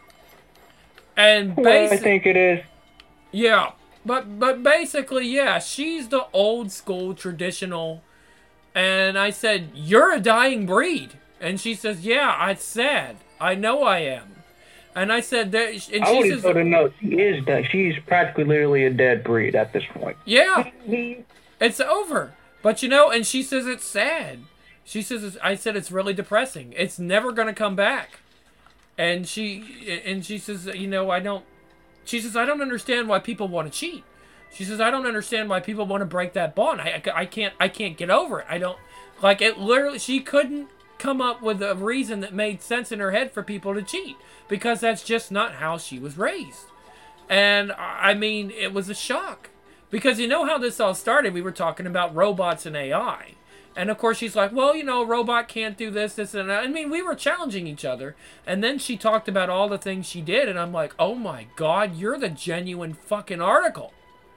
And Well, I think it is. yeah, but but basically, yeah, she's the old school traditional. And I said, "You're a dying breed." And she says, "Yeah, it's sad. I know I am." And I said that, and she I would says, have to know she is dead. She's practically literally a dead breed at this point. "Yeah, it's over." But you know, and she says it's sad. She says, it's, "I said it's really depressing. It's never gonna come back." And she, and she says, "You know, I don't." She says, "I don't understand why people want to cheat." She says, "I don't understand why people want to break that bond. I, I, I can't, I can't get over it. I don't like it." Literally, she couldn't come up with a reason that made sense in her head for people to cheat because that's just not how she was raised. And I mean, it was a shock because you know how this all started. We were talking about robots and A I. And of course she's like, well, you know, a robot can't do this, this, and that. I mean, we were challenging each other. And then she talked about all the things she did. And I'm like, oh my God, you're the genuine fucking article.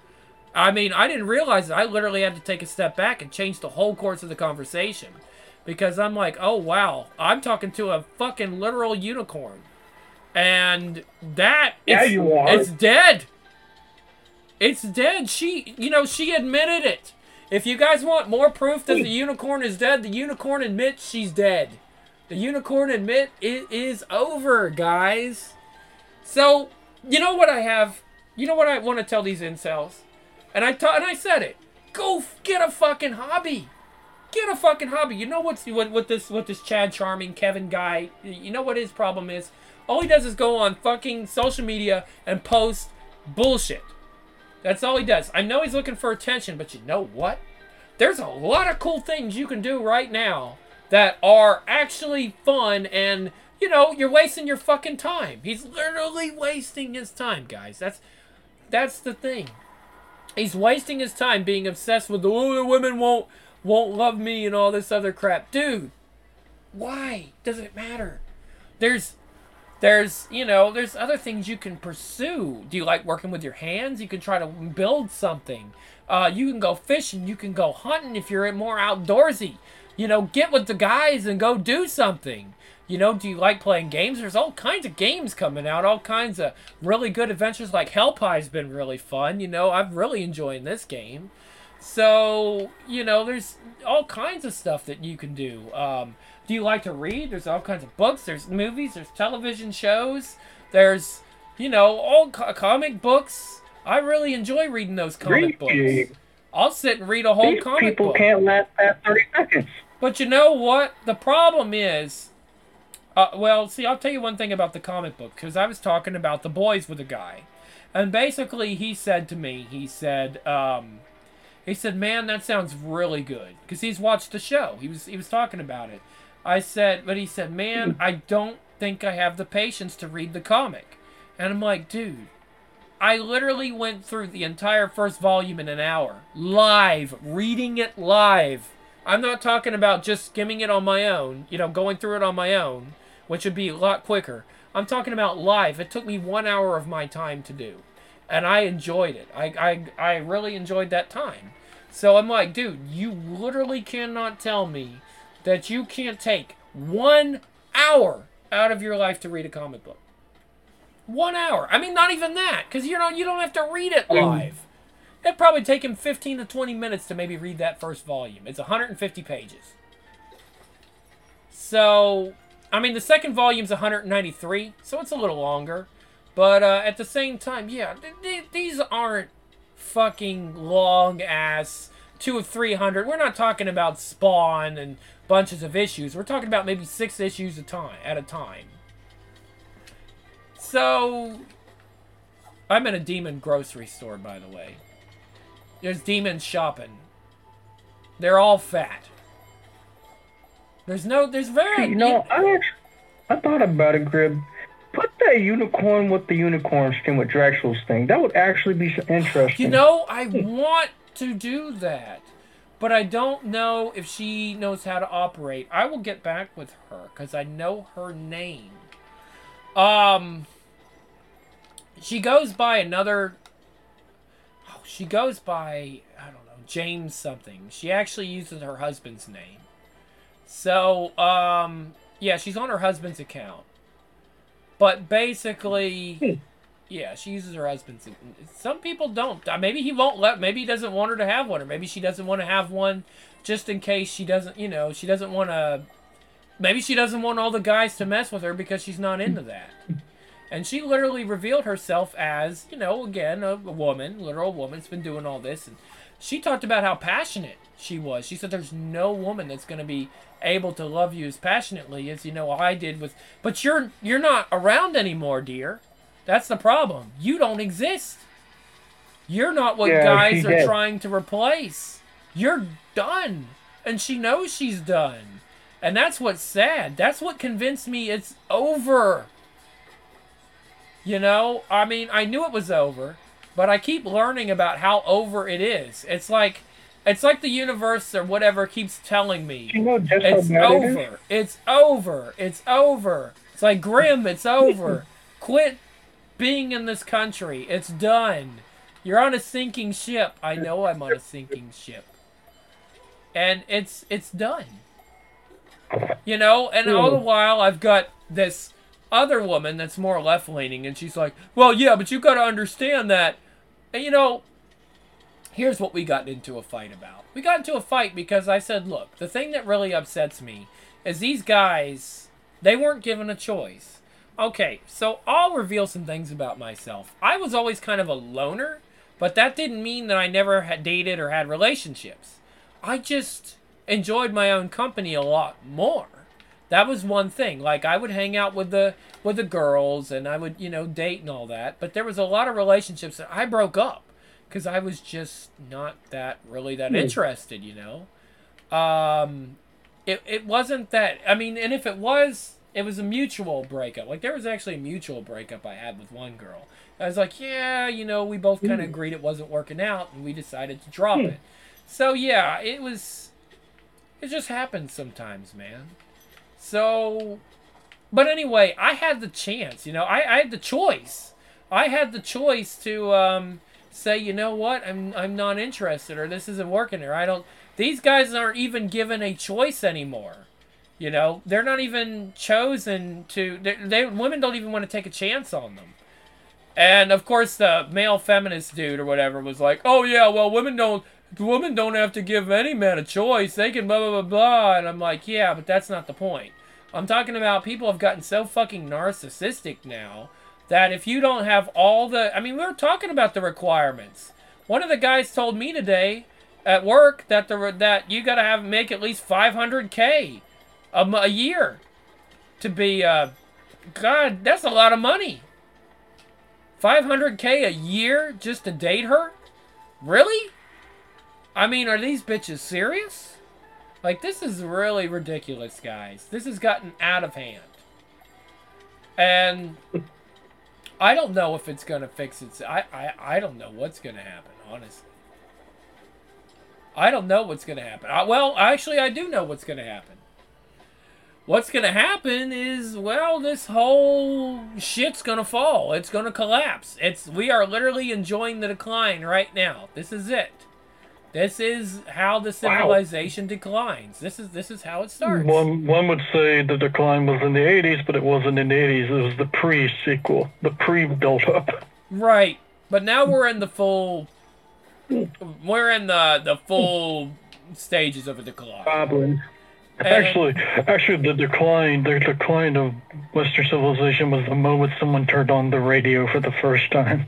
I mean, I didn't realize it. I literally had to take a step back and change the whole course of the conversation. Because I'm like, oh wow, I'm talking to a fucking literal unicorn. And that, Yeah, it's, you are. it's dead. It's dead. She, you know, she admitted it. If you guys want more proof that the unicorn is dead, the unicorn admits she's dead. The unicorn admit it is over, guys. So, you know what I have? You know what I want to tell these incels? And I ta- and I said it. Go f- get a fucking hobby. Get a fucking hobby. You know what's what what this what this Chad Charming Kevin guy? You know what his problem is? All he does is go on fucking social media and post bullshit. That's all he does. I know he's looking for attention, but you know what? There's a lot of cool things you can do right now that are actually fun and, you know, you're wasting your fucking time. He's literally wasting his time, guys. That's that's the thing. He's wasting his time being obsessed with the, oh, the women won't won't love me and all this other crap. Dude, why does it matter? There's There's, you know, there's other things you can pursue. Do you like working with your hands? You can try to build something. Uh, you can go fishing. You can go hunting if you're more outdoorsy. You know, get with the guys and go do something. You know, do you like playing games? There's all kinds of games coming out. All kinds of really good adventures. Like Hellpie's been really fun. You know, I'm really enjoying this game. So, you know, there's all kinds of stuff that you can do. Um... Do you like to read? There's all kinds of books. There's movies. There's television shows. There's, you know, all co- comic books. I really enjoy reading those comic Really? books. I'll sit and read a whole These comic people book. can't last past thirty seconds. But you know what? The problem is, uh, well, see, I'll tell you one thing about the comic book, because I was talking about The Boys with a guy. And basically, he said to me, he said, um, he said, man, that sounds really good. Because he's watched the show. He was, he was talking about it. I said, but he said, man, I don't think I have the patience to read the comic. And I'm like, dude, I literally went through the entire first volume in an hour. Live. Reading it live. I'm not talking about just skimming it on my own, you know, going through it on my own, which would be a lot quicker. I'm talking about live. It took me one hour of my time to do. And I enjoyed it. I, I, I really enjoyed that time. So I'm like, dude, you literally cannot tell me that you can't take one hour out of your life to read a comic book. One hour. I mean, not even that, because you know you don't have to read it live. It'd probably take him fifteen to twenty minutes to maybe read that first volume. It's one hundred fifty pages. So, I mean, the second volume's one hundred ninety-three, so it's a little longer. But uh, at the same time, yeah, th th these aren't fucking long-ass two or three hundred. We're not talking about Spawn and bunches of issues. We're talking about maybe six issues a time at a time. So, I'm in a demon grocery store, by the way. There's demons shopping. They're all fat. There's no, there's very... You know, I, actually, I thought about it, Grib. Put that unicorn with the unicorn skin with Draxel's thing. That would actually be interesting. You know, I want to do that. But I don't know if she knows how to operate. I will get back with her, because I know her name. Um... She goes by another... Oh, she goes by, I don't know, James something. She actually uses her husband's name. So, um... yeah, she's on her husband's account. But basically... yeah, she uses her husband's... Some people don't. Maybe he won't let... Maybe he doesn't want her to have one. Or maybe she doesn't want to have one just in case she doesn't, you know, she doesn't want to... Maybe she doesn't want all the guys to mess with her because she's not into that. And she literally revealed herself as, you know, again, a, a woman, literal woman, has been doing all this. And she talked about how passionate she was. She said there's no woman that's going to be able to love you as passionately as, you know, I did with... But you're you're not around anymore, dear. That's the problem. You don't exist. You're not what yeah, guys are did. trying to replace. You're done. And she knows she's done. And that's what's sad. That's what convinced me it's over. You know, I mean, I knew it was over, but I keep learning about how over it is. It's like, it's like the universe or whatever keeps telling me, you know just it's how bad over, it is? it's over, it's over. It's like, Grim, it's over. Quit being in this country. It's done. You're on a sinking ship. I know I'm on a sinking ship. And it's, it's done. You know, and all the while I've got this other woman that's more left-leaning, and she's like, well, yeah, but you got to understand that. And, you know, here's what we got into a fight about. We got into a fight because I said, look, the thing that really upsets me is these guys, they weren't given a choice. Okay, so I'll reveal some things about myself. I was always kind of a loner, but that didn't mean that I never had dated or had relationships. I just enjoyed my own company a lot more. That was one thing. Like, I would hang out with the with the girls, and I would, you know, date and all that. But there was a lot of relationships that I broke up because I was just not that really that interested, you know. Um, it it wasn't that. I mean, and if it was, it was a mutual breakup. Like, there was actually a mutual breakup I had with one girl. I was like, yeah, you know, we both kind of agreed it wasn't working out, and we decided to drop it. So yeah, it was. It just happens sometimes, man. So, but anyway, I had the chance, you know, I, I had the choice. I had the choice to um, say, you know what, I'm I'm not interested, or this isn't working, or I don't. These guys aren't even given a choice anymore. You know, they're not even chosen to. They, they women don't even want to take a chance on them. And of course, the male feminist dude or whatever was like, oh yeah, well, women don't. Women don't have to give any man a choice. They can blah, blah, blah, blah. And I'm like, yeah, but that's not the point. I'm talking about people have gotten so fucking narcissistic now that if you don't have all the... I mean, we were talking about the requirements. One of the guys told me today at work that the that you got to have make at least five hundred K a, a year to be... Uh, God, that's a lot of money. five hundred K a year just to date her? Really? I mean, are these bitches serious? Like, this is really ridiculous, guys. This has gotten out of hand. And I don't know if it's going to fix it. I, I, I don't know what's going to happen, honestly. I don't know what's going to happen. I, well, actually, I do know what's going to happen. what's going to happen is, well, this whole shit's going to fall. It's going to collapse. It's we are literally enjoying the decline right now. This is it. This is how the civilization wow. declines. This is this is how it starts. One one would say the decline was in the eighties, but it wasn't in the eighties. It was the pre-sequel, the pre-built-up. Right, but now we're in the full. We're in the the full stages of a decline. Goblins. Actually, actually, the decline, the decline of Western civilization was the moment someone turned on the radio for the first time.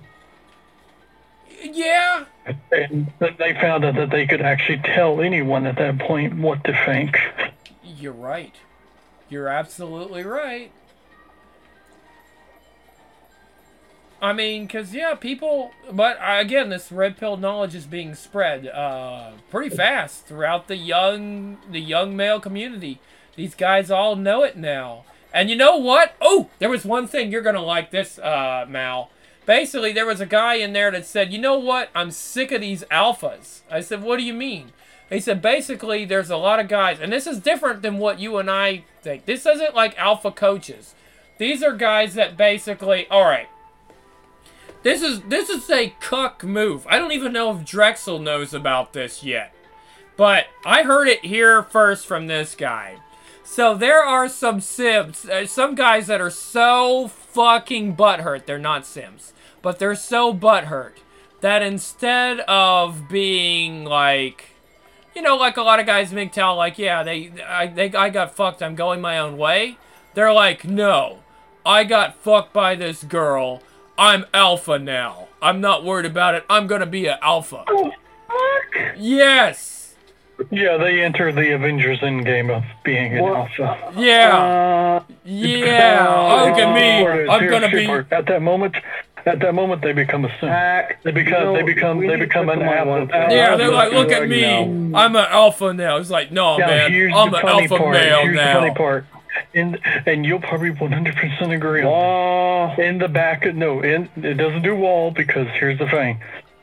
Yeah. And they found out that they could actually tell anyone at that point what to think. You're right. You're absolutely right. I mean, because, yeah, people... But, again, this red pill knowledge is being spread uh, pretty fast throughout the young, the young male community. These guys all know it now. And you know what? Oh, there was one thing. You're going to like this, uh, Mal. Basically, there was a guy in there that said, you know what? I'm sick of these alphas. I said, what do you mean? He said, basically, there's a lot of guys, and this is different than what you and I think. This isn't like alpha coaches. These are guys that basically, all right, this is, this is a cuck move. I don't even know if Drexel knows about this yet, but I heard it here first from this guy. So there are some Sims, uh, some guys that are so fucking butthurt, they're not Sims. But they're so butthurt that instead of being like, you know, like a lot of guys make tell, like, yeah, they, I, they, I got fucked, I'm going my own way. They're like, no, I got fucked by this girl. I'm alpha now. I'm not worried about it. I'm gonna be an alpha. Oh, fuck? Yes. Yeah, they enter the Avengers Endgame of being an what? alpha. Yeah. Uh, yeah. Uh, Look at me. I'm gonna be. At that moment. At that moment, they become a sim. They become, you know, they become, they become an alpha. Yeah, they're like, look at me, now. I'm an alpha now. It's like, no, now, man, I'm an alpha part. male here's now. The funny part. In, and you'll probably one hundred percent agree on this. In the back of, no, in, it doesn't do wall because here's the thing.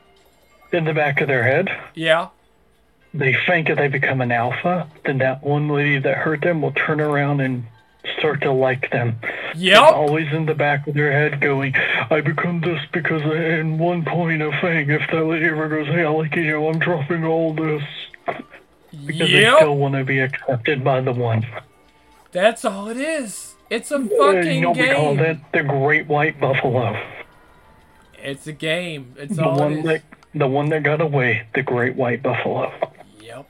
In the back of their head. Yeah. They think that they become an alpha, then that one lady that hurt them will turn around and start to like them. Yep. It's always in the back of their head going, I become this because in one point of thing, if that lady ever goes, hey, I like you, I'm dropping all this. Because yep. they still want to be accepted by the one. That's all it is. It's a fucking You'll game. Be called that the Great White Buffalo. It's a game. It's the all one it is. That, the one that got away, the Great White Buffalo. Yep.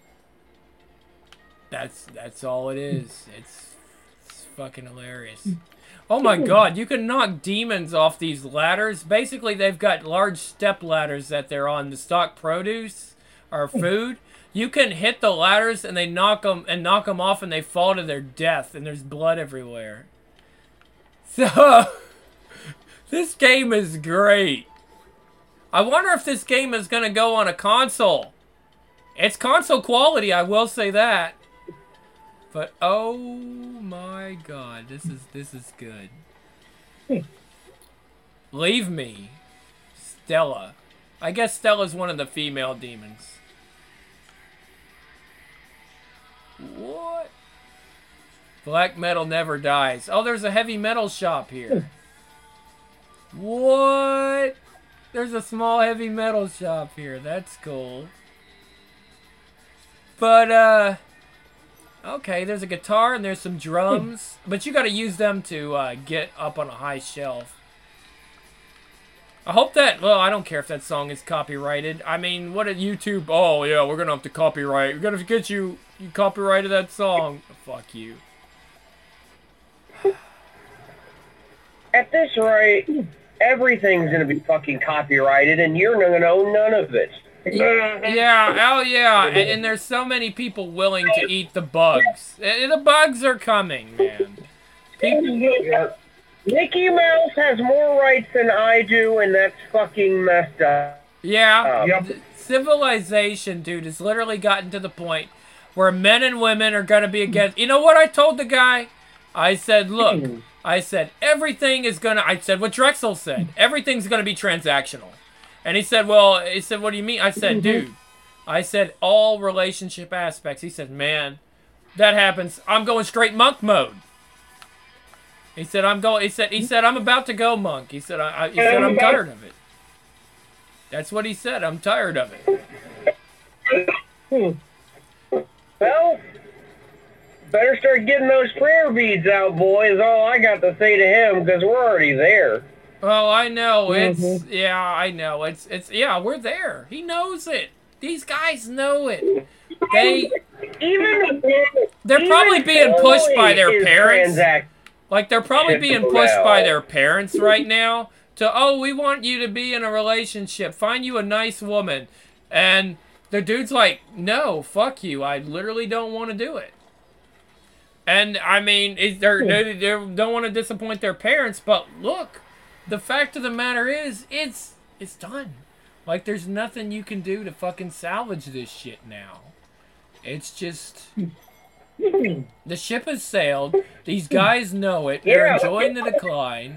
That's that's all it is. It's, it's fucking hilarious. Oh my god, you can knock demons off these ladders. Basically, they've got large step ladders that they're on to stock produce or food. You can hit the ladders and they knock them and knock them off and they fall to their death and there's blood everywhere. So, this game is great. I wonder if this game is going to go on a console. It's console quality, I will say that. But oh my god, this is this is good. Leave me, Stella. I guess Stella's one of the female demons. What? Black metal never dies. Oh, there's a heavy metal shop here. What? There's a small heavy metal shop here. That's cool. But, uh... okay, there's a guitar and there's some drums. But you gotta use them to uh, get up on a high shelf. I hope that... well, I don't care if that song is copyrighted. I mean, what did YouTube... oh, yeah, we're gonna have to copyright. We're gonna get you... you copyrighted that song. Fuck you. At this rate, everything's gonna be fucking copyrighted, and you're not gonna own none of it. Yeah, oh yeah, and, and there's so many people willing to eat the bugs. And the bugs are coming, man. People... Yep. Mickey Mouse has more rights than I do, and that's fucking messed up. Yeah, yep. Civilization, dude, has literally gotten to the point where men and women are gonna be against... you know what I told the guy? I said, look, I said, everything is gonna... I said what Drexel said. Everything's gonna be transactional. And he said, well, he said, what do you mean? I said, dude, I said all relationship aspects. He said, man, that happens, I'm going straight monk mode. He said, I'm going, he said, he said, I'm about to go monk. He said, I, I he said, I'm tired of it. That's what he said. I'm tired of it. Well, better start getting those prayer beads out, boys. All I got to say to him, because we're already there. Oh, I know. It's, mm-hmm. yeah, I know. It's, it's, yeah, we're there. He knows it. These guys know it. They, even, they're even probably being pushed by their parents. Transact- Like, they're probably being pushed by their parents right now to, oh, we want you to be in a relationship. Find you a nice woman. And the dude's like, no, fuck you. I literally don't want to do it. And, I mean, they're, they they don't want to disappoint their parents, but look, the fact of the matter is, it's it's done. Like, there's nothing you can do to fucking salvage this shit now. It's just... The ship has sailed. These guys know it. They're yeah. enjoying the decline.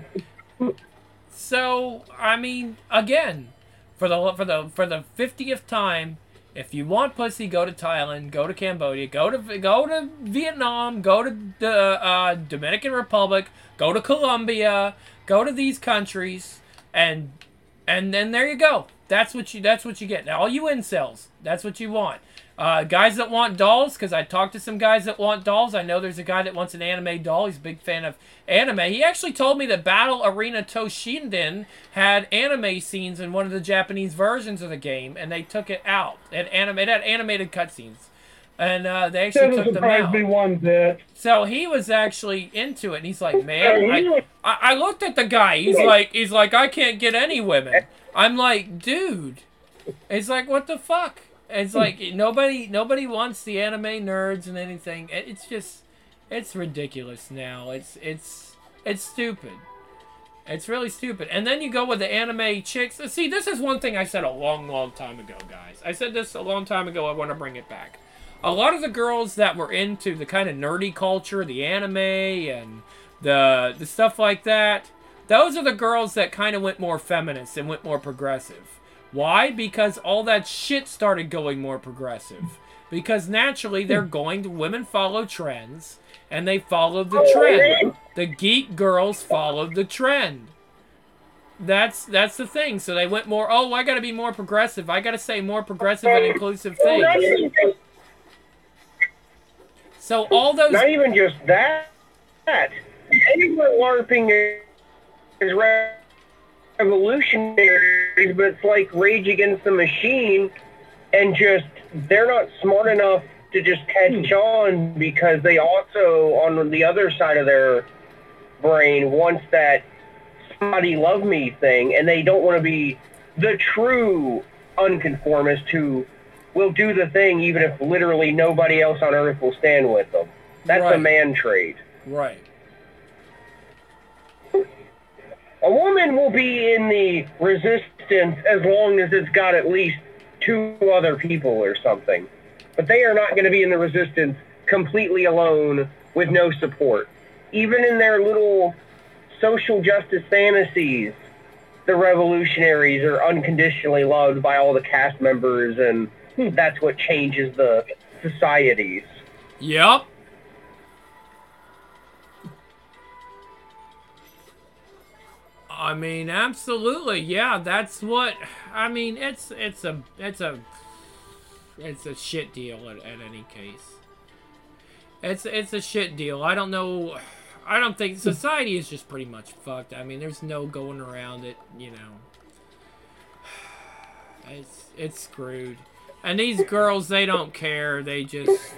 So, I mean, again, for the for the for the fiftieth time, if you want pussy, go to Thailand, go to Cambodia, go to go to Vietnam, go to the uh, Dominican Republic, go to Colombia, go to these countries, and and then there you go. That's what you that's what you get. Now, all you incels, that's what you want. Uh, guys that want dolls, because I talked to some guys that want dolls. I know there's a guy that wants an anime doll. He's a big fan of anime. He actually told me that Battle Arena Toshinden had anime scenes in one of the Japanese versions of the game, and they took it out. It, anim- it had animated cutscenes, and uh, they actually took them out. Me one bit. So he was actually into it, and he's like, man, I, I, I looked at the guy. He's like, he's like, I can't get any women. I'm like, dude. It's like, what the fuck? It's like nobody nobody wants the anime nerds and anything. It's just it's ridiculous now. It's it's it's stupid. It's really stupid. And then you go with the anime chicks. See, this is one thing I said a long, long time ago, guys. I said this a long time ago. I want to bring it back. A lot of the girls that were into the kind of nerdy culture, the anime and the the stuff like that, those are the girls that kind of went more feminist and went more progressive. Why? Because all that shit started going more progressive. Because naturally, they're going to... Women follow trends, and they followed the trend. The geek girls followed the trend. That's that's the thing. So they went more, oh, I gotta be more progressive. I gotta say more progressive and inclusive things. So all those... Not even just that. They were LARPing is revolutionary, but it's like Rage Against the Machine, and just they're not smart enough to just catch on because they also, on the other side of their brain, wants that somebody love me thing, and they don't want to be the true unconformist who will do the thing even if literally nobody else on earth will stand with them. That's right. A man trait. Right. A woman will be in the resistance as long as it's got at least two other people or something. But they are not going to be in the resistance completely alone with no support. Even in their little social justice fantasies, the revolutionaries are unconditionally loved by all the cast members, and that's what changes the societies. Yep. I mean, absolutely, yeah. That's what I mean. It's it's a it's a it's a shit deal at, at any case. It's it's a shit deal. I don't know. I don't think society is just pretty much fucked. I mean, there's no going around it. You know, it's it's screwed. And these girls, they don't care. They just.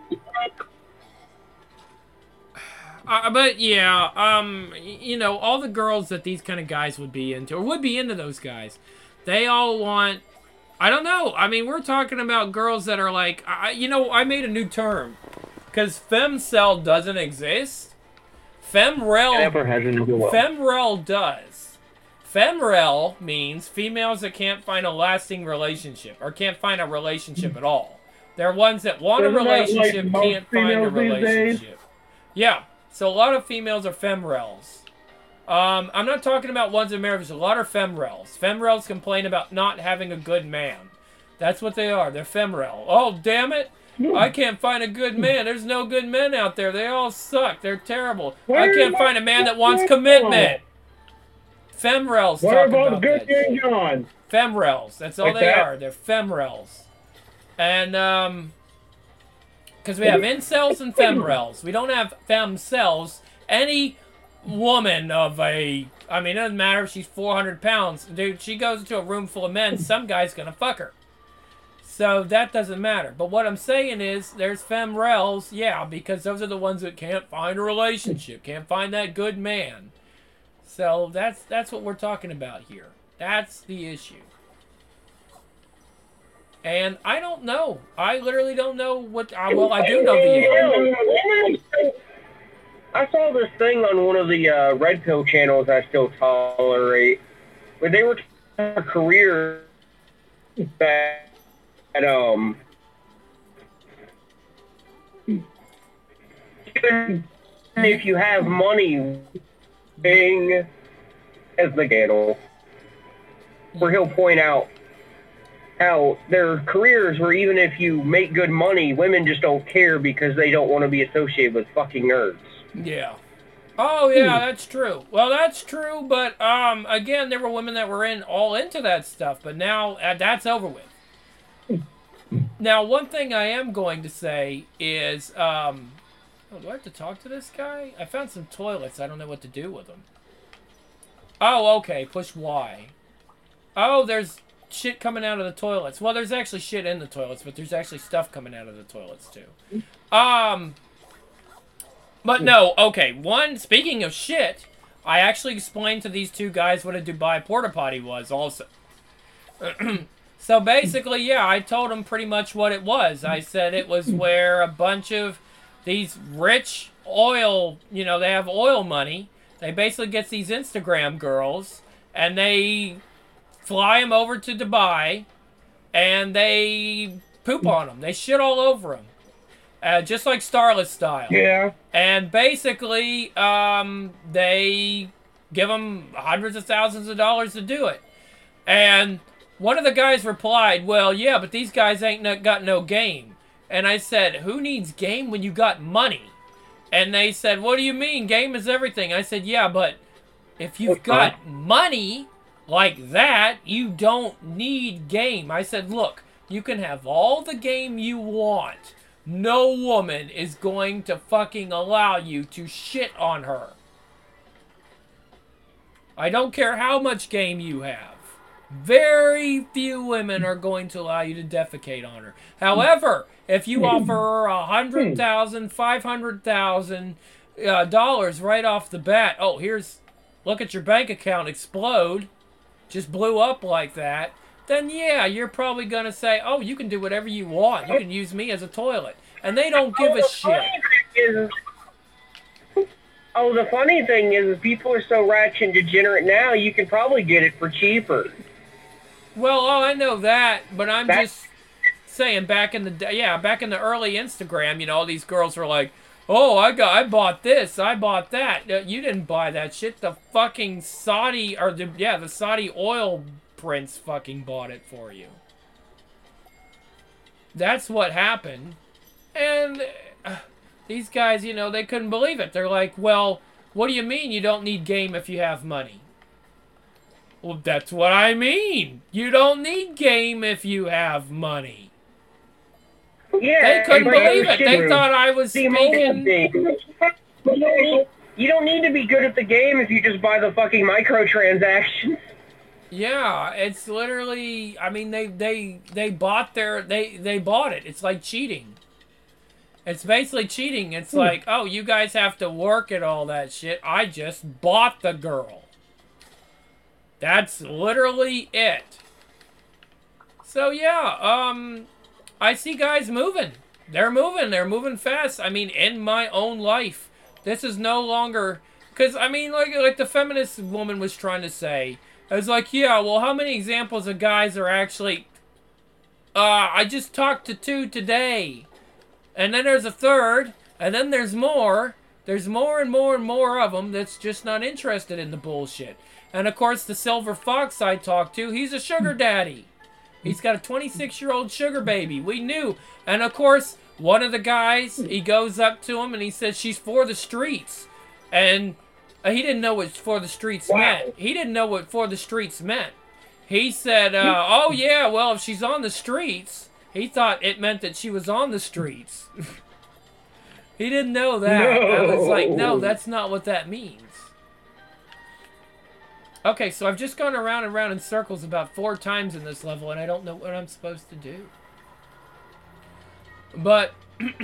Uh, but yeah, um, you know, all the girls that these kind of guys would be into, or would be into those guys, they all want, I don't know, I mean, we're talking about girls that are like, I, you know, I made a new term, because femcel doesn't exist. Femrel, Never has in the world. Femrel does. Femrel means females that can't find a lasting relationship, or can't find a relationship at all. They're ones that want Isn't a relationship, that like can't find a most females these relationship. Yeah. So a lot of females are femrels. Um, I'm not talking about ones in marriage. A lot are femrels. Femrels complain about not having a good man. That's what they are. They're femrel. Oh, damn it. I can't find a good man. There's no good men out there. They all suck. They're terrible. Where I can't about find a man that wants good commitment. Femrels What talk about about good that. and John? Femrels. That's all Like they that? are. They're femrels. And, um... because we have incels and femrels. We don't have femcells. Any woman of a... I mean, it doesn't matter if she's four hundred pounds. Dude, she goes into a room full of men, some guy's gonna fuck her. So that doesn't matter. But what I'm saying is, there's femrels, yeah, because those are the ones that can't find a relationship, can't find that good man. So that's that's what we're talking about here. That's the issue. And I don't know. I literally don't know what... Uh, well, I do know the answer. I saw this thing on one of the uh, red pill channels I still tolerate, where they were talking about a career that, that um, even if you have money, thing as the channel, where he'll point out how there are careers where even if you make good money, women just don't care because they don't want to be associated with fucking nerds. Yeah. Oh, yeah, that's true. Well, that's true, but, um, again, there were women that were in all into that stuff, but now uh, that's over with. Now, one thing I am going to say is, um, oh, do I have to talk to this guy? I found some toilets. I don't know what to do with them. Oh, okay. Push Y. Oh, there's shit coming out of the toilets. Well, there's actually shit in the toilets, but there's actually stuff coming out of the toilets, too. Um... But no, okay, one, speaking of shit, I actually explained to these two guys what a Dubai porta potty was also. So basically, yeah, I told them pretty much what it was. I said it was where a bunch of these rich oil, you know, they have oil money. They basically get these Instagram girls, and they fly them over to Dubai, and they poop on them. They shit all over them. Uh, just like Starless style. Yeah. And basically, um, they give them hundreds of thousands of dollars to do it. And one of the guys replied, well, yeah, but these guys ain't no, got no game. And I said, who needs game when you got money? And they said, what do you mean? Game is everything. I said, yeah, but if you've got money like that, you don't need game. I said, look, you can have all the game you want. No woman is going to fucking allow you to shit on her. I don't care how much game you have. Very few women are going to allow you to defecate on her. However, if you offer her a hundred thousand, five hundred thousand uh, dollars right off the bat, oh, here's, look at your bank account explode, just blew up like that. Then yeah, you're probably going to say, oh, you can do whatever you want. You can use me as a toilet. And they don't give a shit. Is, oh, the funny thing is people are so ratchet and degenerate now, you can probably get it for cheaper. Well, oh, I know that, but I'm That- just saying back in the day, yeah, back in the early Instagram, you know, all these girls were like, oh, I got, I bought this, I bought that. Uh, You didn't buy that shit. The fucking Saudi, or the, yeah, the Saudi oil prince fucking bought it for you. That's what happened. And uh, these guys, you know, they couldn't believe it. They're like, well, what do you mean you don't need game if you have money? Well, that's what I mean. You don't need game if you have money. Yeah, They couldn't but believe it. They shit, thought I was the mobile speaking... thing. You don't need to be good at the game if you just buy the fucking microtransactions. Yeah, it's literally... I mean, they they they bought their... They, they bought it. It's like cheating. It's basically cheating. It's like, oh, you guys have to work at all that shit. I just bought the girl. That's literally it. So, yeah, um... I see guys moving. They're moving. They're moving fast. I mean, in my own life, this is no longer... Because, I mean, like like the feminist woman was trying to say, I was like, yeah, well, how many examples of guys are actually... Uh, I just talked to two today. And then there's a third. And then there's more. There's more and more and more of them that's just not interested in the bullshit. And, of course, the silver fox I talked to, he's a sugar daddy. He's got a twenty-six-year-old sugar baby. We knew. And, of course, One of the guys, he goes up to him and he says, she's for the streets. And uh, he didn't know what for the streets Wow. meant. He didn't know what for the streets meant. He said, uh, oh yeah, well, if she's on the streets, he thought it meant that she was on the streets. He didn't know that. No. I was like, no, that's not what that means. Okay, so I've just gone around and around in circles about four times in this level, and I don't know what I'm supposed to do. But,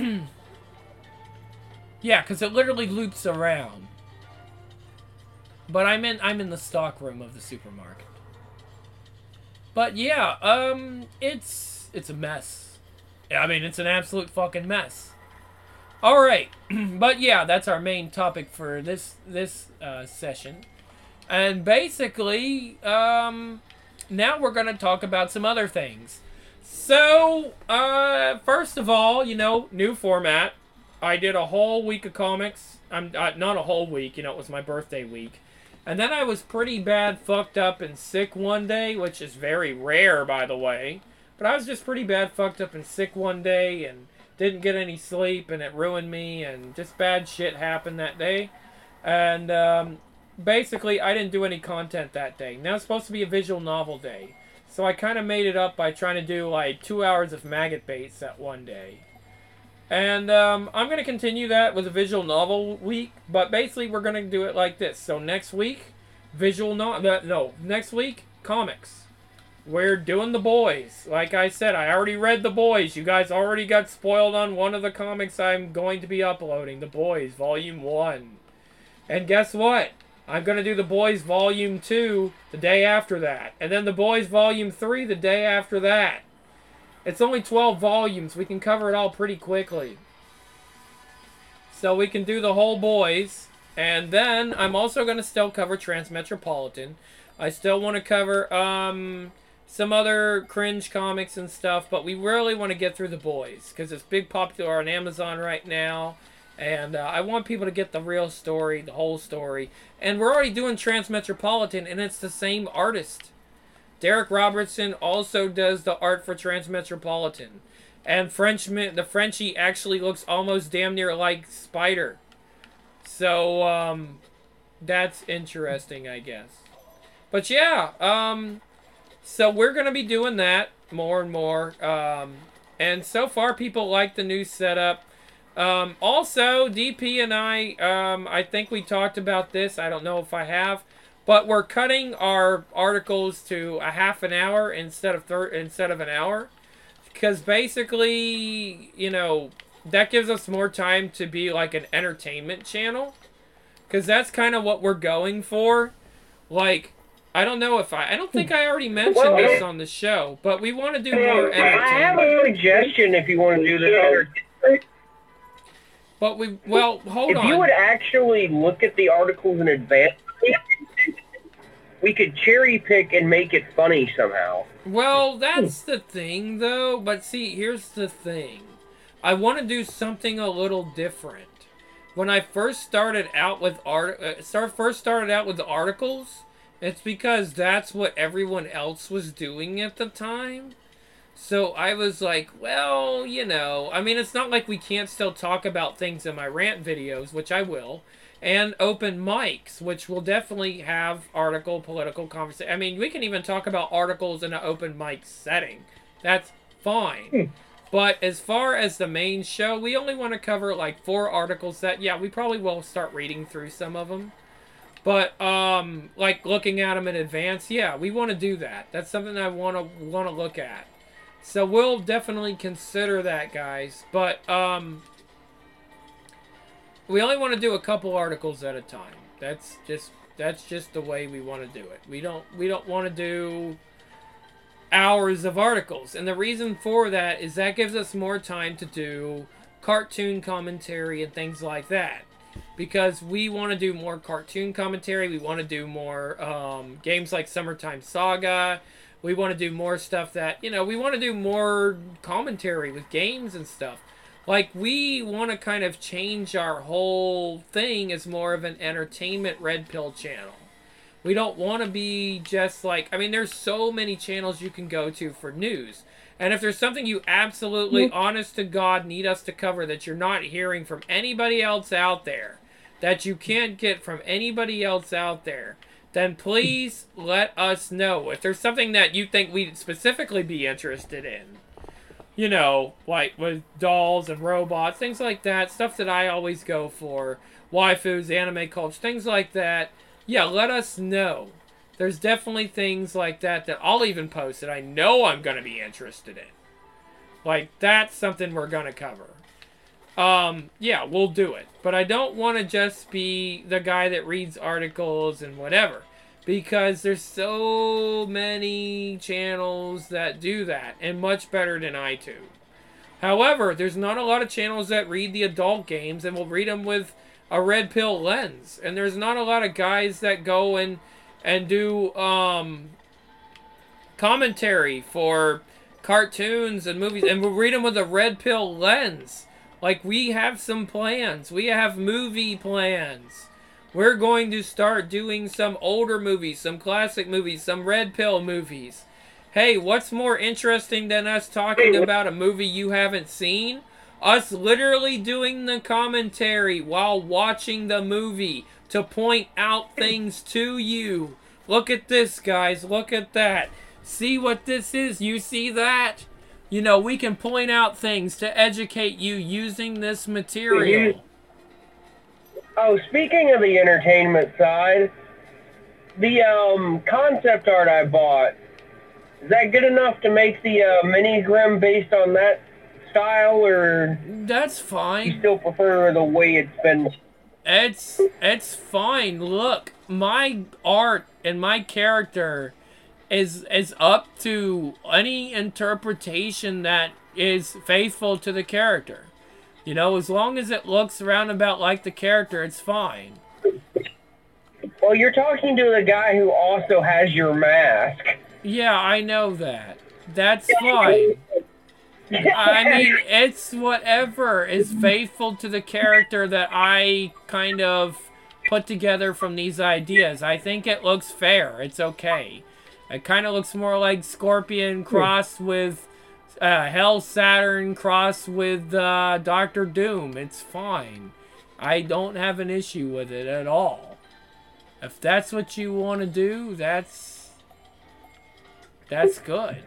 yeah, because it literally loops around. But I'm in, I'm in the stock room of the supermarket. But yeah, um, it's, it's a mess. I mean, it's an absolute fucking mess. Alright, but yeah, that's our main topic for this, this, uh, session. And basically, um, now we're going to talk about some other things. So, uh, first of all, you know, new format. I did a whole week of comics. I'm uh, not a whole week, you know, it was my birthday week. And then I was pretty bad fucked up and sick one day, which is very rare, by the way. But I was just pretty bad fucked up and sick one day and didn't get any sleep, and it ruined me, and just bad shit happened that day. And, um, basically, I didn't do any content that day. Now it's supposed to be a visual novel day. So I kind of made it up by trying to do, like, two hours of maggot baits that one day. And, um, I'm going to continue that with a visual novel week, but basically we're going to do it like this. So next week, visual novel, no, next week, comics. We're doing The Boys. Like I said, I already read The Boys. You guys already got spoiled on one of the comics I'm going to be uploading. The Boys, Volume one. And guess what? I'm going to do The Boys Volume two the day after that. And then The Boys Volume three the day after that. It's only twelve volumes. We can cover it all pretty quickly. So we can do the whole Boys. And then I'm also going to still cover Transmetropolitan. I still want to cover um, some other cringe comics and stuff. But we really want to get through The Boys. Because it's big popular on Amazon right now. And uh, I want people to get the real story, the whole story. And we're already doing Transmetropolitan, and it's the same artist. Derek Robertson also does the art for Transmetropolitan. And Frenchman, the Frenchie actually looks almost damn near like Spider. So, um, that's interesting, I guess. But yeah, um, so we're going to be doing that more and more. Um, and so far, people like the new setup. Um, also, D P and I, um, I think we talked about this. I don't know if I have. But we're cutting our articles to a half an hour instead of thir- instead of an hour. Because basically, you know, that gives us more time to be like an entertainment channel. Because that's kind of what we're going for. Like, I don't know if I... I don't think I already mentioned Well, this on the show. But we want to do more I have entertainment. a suggestion if you want to do this. But we... Well, hold If on. you would actually look at the articles in advance, we could cherry pick and make it funny somehow. Well, that's the thing, though. But see, here's the thing. I want to do something a little different. When I first started out with art, uh, start first started out with the articles, it's because that's what everyone else was doing at the time. So I was like, well, you know, I mean, it's not like we can't still talk about things in my rant videos, which I will. And open mics, which will definitely have article, political conversation. I mean, we can even talk about articles in an open mic setting. That's fine. Hmm. But as far as the main show, we only want to cover like four articles that, yeah, we probably will start reading through some of them. But, um, like looking at them in advance, yeah, we want to do that. That's something I want to want to look at. So we'll definitely consider that, guys. But, um... we only want to do a couple articles at a time. That's just that's just the way we want to do it. We don't we don't want to do hours of articles. And the reason for that is that gives us more time to do cartoon commentary and things like that. Because we want to do more cartoon commentary. We want to do more um, games like Summertime Saga. We want to do more stuff that, you know, we want to do more commentary with games and stuff. Like, we want to kind of change our whole thing as more of an entertainment red pill channel. We don't want to be just like... I mean, there's so many channels you can go to for news. And if there's something you absolutely, honest to God, need us to cover that you're not hearing from anybody else out there, that you can't get from anybody else out there, then please let us know. If there's something that you think we'd specifically be interested in, you know, like with dolls and robots, things like that, stuff that I always go for, waifus, anime culture, things like that, yeah, let us know. There's definitely things like that that I'll even post that I know I'm going to be interested in. Like, that's something we're going to cover. Um, yeah, we'll do it. But I don't want to just be the guy that reads articles and whatever. Because there's so many channels that do that. And much better than I do. However, there's not a lot of channels that read the adult games and will read them with a red pill lens. And there's not a lot of guys that go and... and do um, commentary for cartoons and movies, and we'll read them with a red pill lens. Like, we have some plans. We have movie plans. We're going to start doing some older movies, some classic movies, some red pill movies. Hey, what's more interesting than us talking about a movie you haven't seen? Us literally doing the commentary while watching the movie to point out things to you. Look at this, guys. Look at that. See what this is? You see that? You know, we can point out things to educate you using this material. Oh, speaking of the entertainment side, the um, concept art I bought, is that good enough to make the uh, mini Grim based on that style, or that's fine? You still prefer the way it's been? It's it's fine. Look, my art and my character is is up to any interpretation that is faithful to the character. You know, as long as it looks roundabout like the character, it's fine. Well, you're talking to the guy who also has your mask. Yeah, I know that. That's fine. I mean, it's whatever is faithful to the character that I kind of put together from these ideas. I think it looks fair. It's okay. It kind of looks more like Scorpion crossed with uh, Hell Saturn crossed with uh, Doctor Doom. It's fine. I don't have an issue with it at all. If that's what you want to do, that's that's good.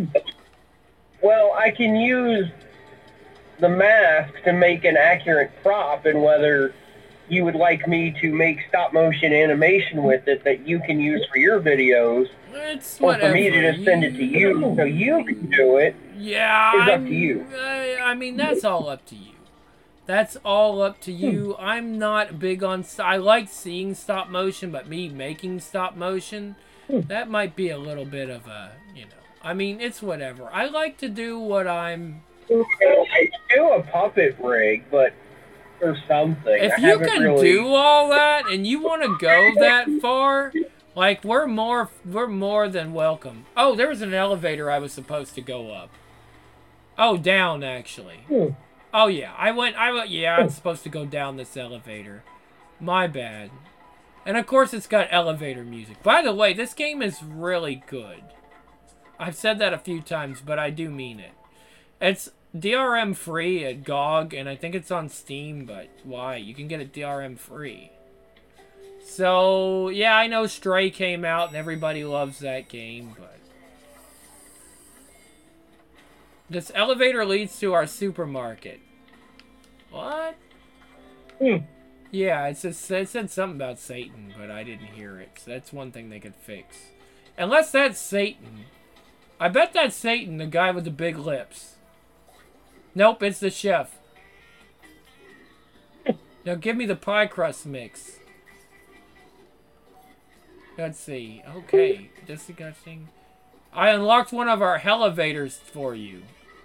Well, I can use the mask to make an accurate prop, and whether you would like me to make stop-motion animation with it that you can use for your videos, it's or for me to just send it to you so you can do it, yeah, is up to you. I, I mean, that's all up to you. That's all up to you. I'm not big on... I like seeing stop-motion, but me making stop-motion, that might be a little bit of a, you know... I mean, it's whatever. I like to do what I'm... I do a puppet rig, but or something. If I you haven't can really... do all that and you want to go that far, like, we're more we're more than welcome. Oh, there was an elevator I was supposed to go up. Oh, down, actually. Hmm. Oh, yeah. I went... I went. Yeah, I'm supposed to go down this elevator. My bad. And, of course, it's got elevator music. By the way, this game is really good. I've said that a few times, but I do mean it. It's D R M free at G O G, and I think it's on Steam, but why? You can get it D R M free. So, yeah, I know Stray came out, and everybody loves that game, but... This elevator leads to our supermarket. What? Hmm. Yeah, it, says, it said something about Satan, but I didn't hear it, so that's one thing they could fix. Unless that's Satan... I bet that's Satan, the guy with the big lips. Nope, it's the chef. Now give me the pie crust mix. Let's see. Okay, disgusting. I unlocked one of our elevators for you.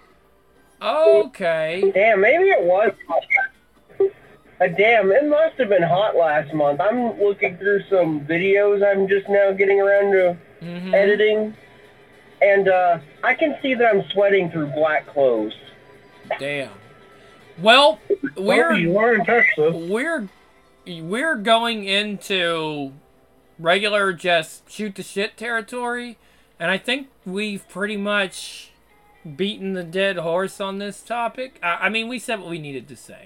Okay. Damn, maybe it was hot. Uh, damn, it must have been hot last month. I'm looking through some videos I'm just now getting around to mm-hmm. editing. And uh, I can see that I'm sweating through black clothes. Damn. Well, we're Well, you are in Texas. we're we're going into regular just shoot the shit territory, and I think we've pretty much beating the dead horse on this topic. I, I mean, we said what we needed to say.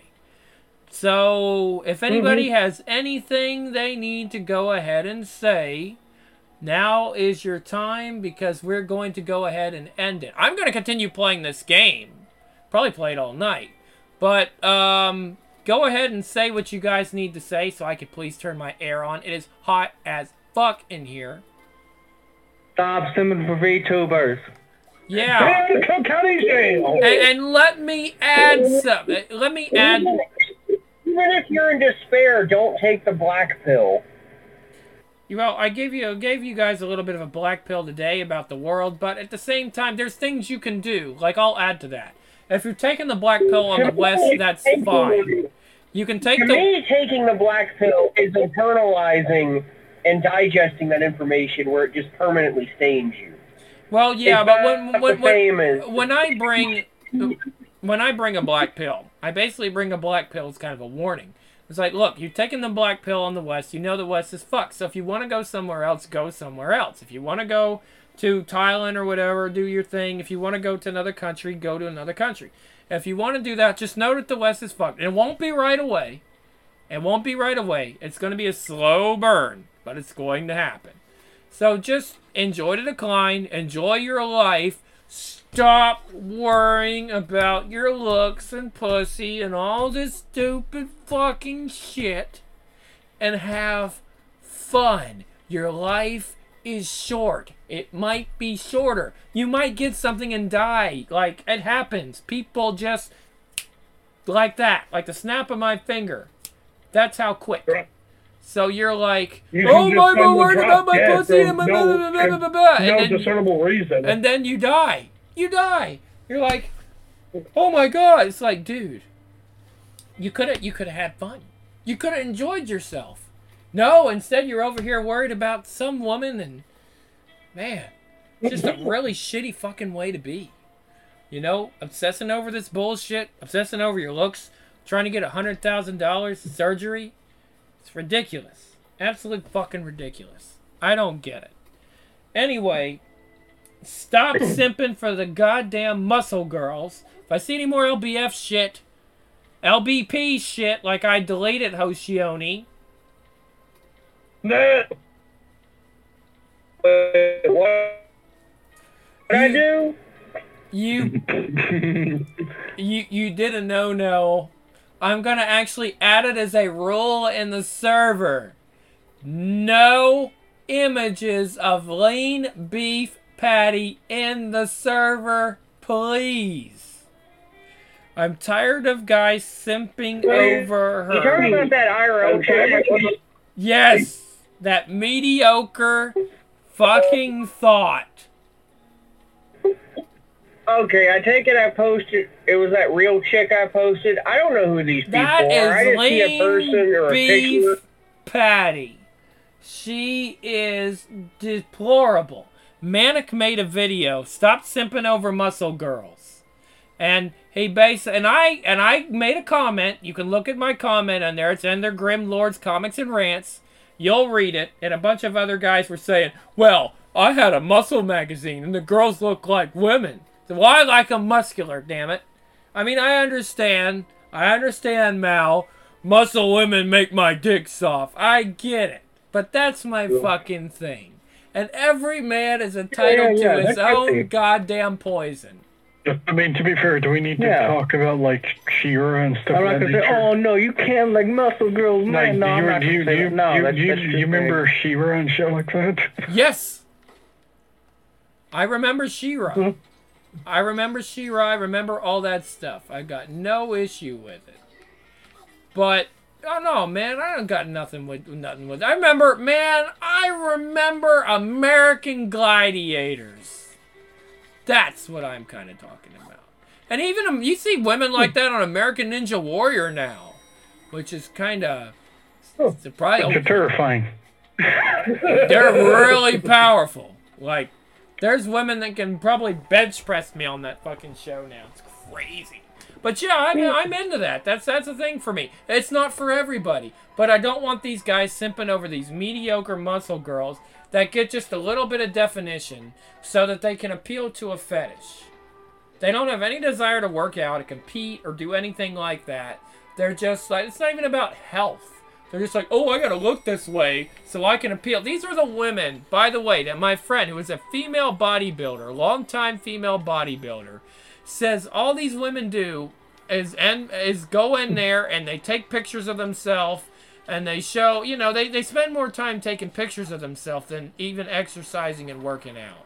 So, if anybody mm-hmm. has anything they need to go ahead and say, now is your time, because we're going to go ahead and end it. I'm going to continue playing this game. Probably play it all night. But, um, go ahead and say what you guys need to say so I could please turn my air on. It is hot as fuck in here. Stop simming for VTubers. Yeah. And, and let me add some. Let me add... Even if you're in despair, don't take the black pill. Well, I gave you gave you guys a little bit of a black pill today about the world, but at the same time, there's things you can do. Like, I'll add to that. If you're taking the black pill on the West, that's fine. You can take the... To me, taking the black pill is internalizing and digesting that information where it just permanently stains you. Well, yeah, it's but when when when, as... when I bring when I bring a black pill, I basically bring a black pill as kind of a warning. It's like, look, you've taken the black pill on the West. You know the West is fucked. So if you want to go somewhere else, go somewhere else. If you want to go to Thailand or whatever, do your thing. If you want to go to another country, go to another country. If you want to do that, just know that the West is fucked. It won't be right away. It won't be right away. It's going to be a slow burn, but it's going to happen. So just enjoy the decline. Enjoy your life. Stop worrying about your looks and pussy and all this stupid fucking shit. And have fun. Your life is short. It might be shorter. You might get something and die. Like, it happens. People just... like that. Like the snap of my finger. That's how quick. So you're like, you oh my, I'm worried about my pussy and my blah, blah, blah, blah, blah, blah. No and then, discernible reason. And then you die. You die. You're like, oh my god. It's like, dude, you could have you could have had fun. You could have enjoyed yourself. No, instead you're over here worried about some woman, and man, just a really shitty fucking way to be. You know, obsessing over this bullshit, obsessing over your looks, trying to get a hundred thousand dollars surgery. It's ridiculous. Absolute fucking ridiculous. I don't get it. Anyway, stop simping for the goddamn muscle girls. If I see any more L B F shit, L B P shit, like I deleted Hoshioni. Nah. Wait, what? What I do? You, you, you did a no-no. I'm gonna actually add it as a rule in the server. No images of lean beef patty in the server, please. I'm tired of guys simping Wait, over her. You talking about that I R L chat? Yes, that mediocre fucking thought. Okay, I take it I posted, it was that real chick I posted. I don't know who these people that are. I just see a person or a beef picture. Patty. She is deplorable. Manic made a video, stop simping over muscle girls. And he based, and I, and I made a comment. You can look at my comment on there. It's in their Grim Lords Comics and Rants. You'll read it. And a bunch of other guys were saying, well, I had a muscle magazine and the girls look like women. Well, I like them muscular, damn it. I mean, I understand. I understand, Mal. Muscle women make my dick soft. I get it. But that's my yeah. fucking thing. And every man is entitled yeah, yeah, to his own goddamn poison. I mean, to be fair, do we need to yeah. talk about, like, She-Ra and stuff I'm not gonna say, oh, no, you can't, like, muscle girls, man. Like, no, you, I'm not you, gonna say you, no, you, that's, you, that's you remember She-Ra and shit like that? Yes! I remember She-Ra. Mm-hmm. I remember She-Ra, I remember all that stuff. I got no issue with it. But, oh no, man, I don't got nothing with nothing with it. I remember, man, I remember American Gladiators. That's what I'm kind of talking about. And even, um, you see women like that on American Ninja Warrior now. Which is kind of surprising. It's terrifying. They're really powerful. Like, there's women that can probably bench press me on that fucking show now. It's crazy. But yeah, I'm, I'm into that. That's that's a thing for me. It's not for everybody. But I don't want these guys simping over these mediocre muscle girls that get just a little bit of definition so that they can appeal to a fetish. They don't have any desire to work out, to compete, or do anything like that. They're just like, it's not even about health. They're just like, oh, I gotta look this way so I can appeal. These are the women, by the way, that my friend, who is a female bodybuilder, longtime female bodybuilder, says all these women do is and is go in there and they take pictures of themselves and they show, you know, they, they spend more time taking pictures of themselves than even exercising and working out.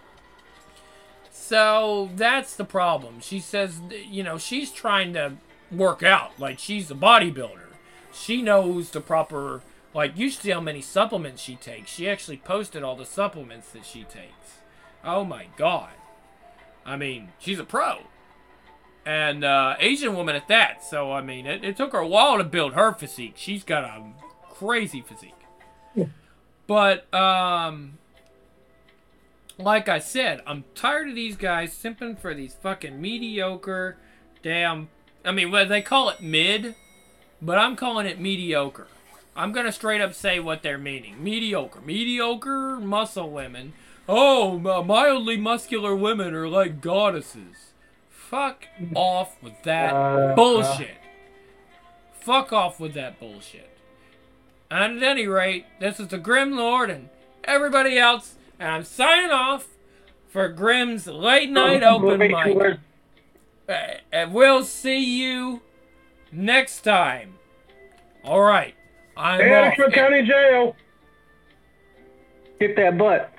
So that's the problem. She says, you know, she's trying to work out like she's a bodybuilder. She knows the proper, like, you see how many supplements she takes. She actually posted all the supplements that she takes. Oh my God. I mean, she's a pro. And uh, Asian woman at that. So, I mean, it, it took her a while to build her physique. She's got a crazy physique. Yeah. But, um... like I said, I'm tired of these guys simping for these fucking mediocre, damn... I mean, well, they call it mid, but I'm calling it mediocre. I'm going to straight up say what they're meaning. Mediocre. Mediocre muscle women. Oh, mildly muscular women are like goddesses. Fuck off with that uh, bullshit. Uh. Fuck off with that bullshit. And at any rate, this is the Grim Lord and everybody else, and I'm signing off for Grim's Late Night Open Mic. And we'll see you next time. All right. I'm Ashford County Jail. Get that butt.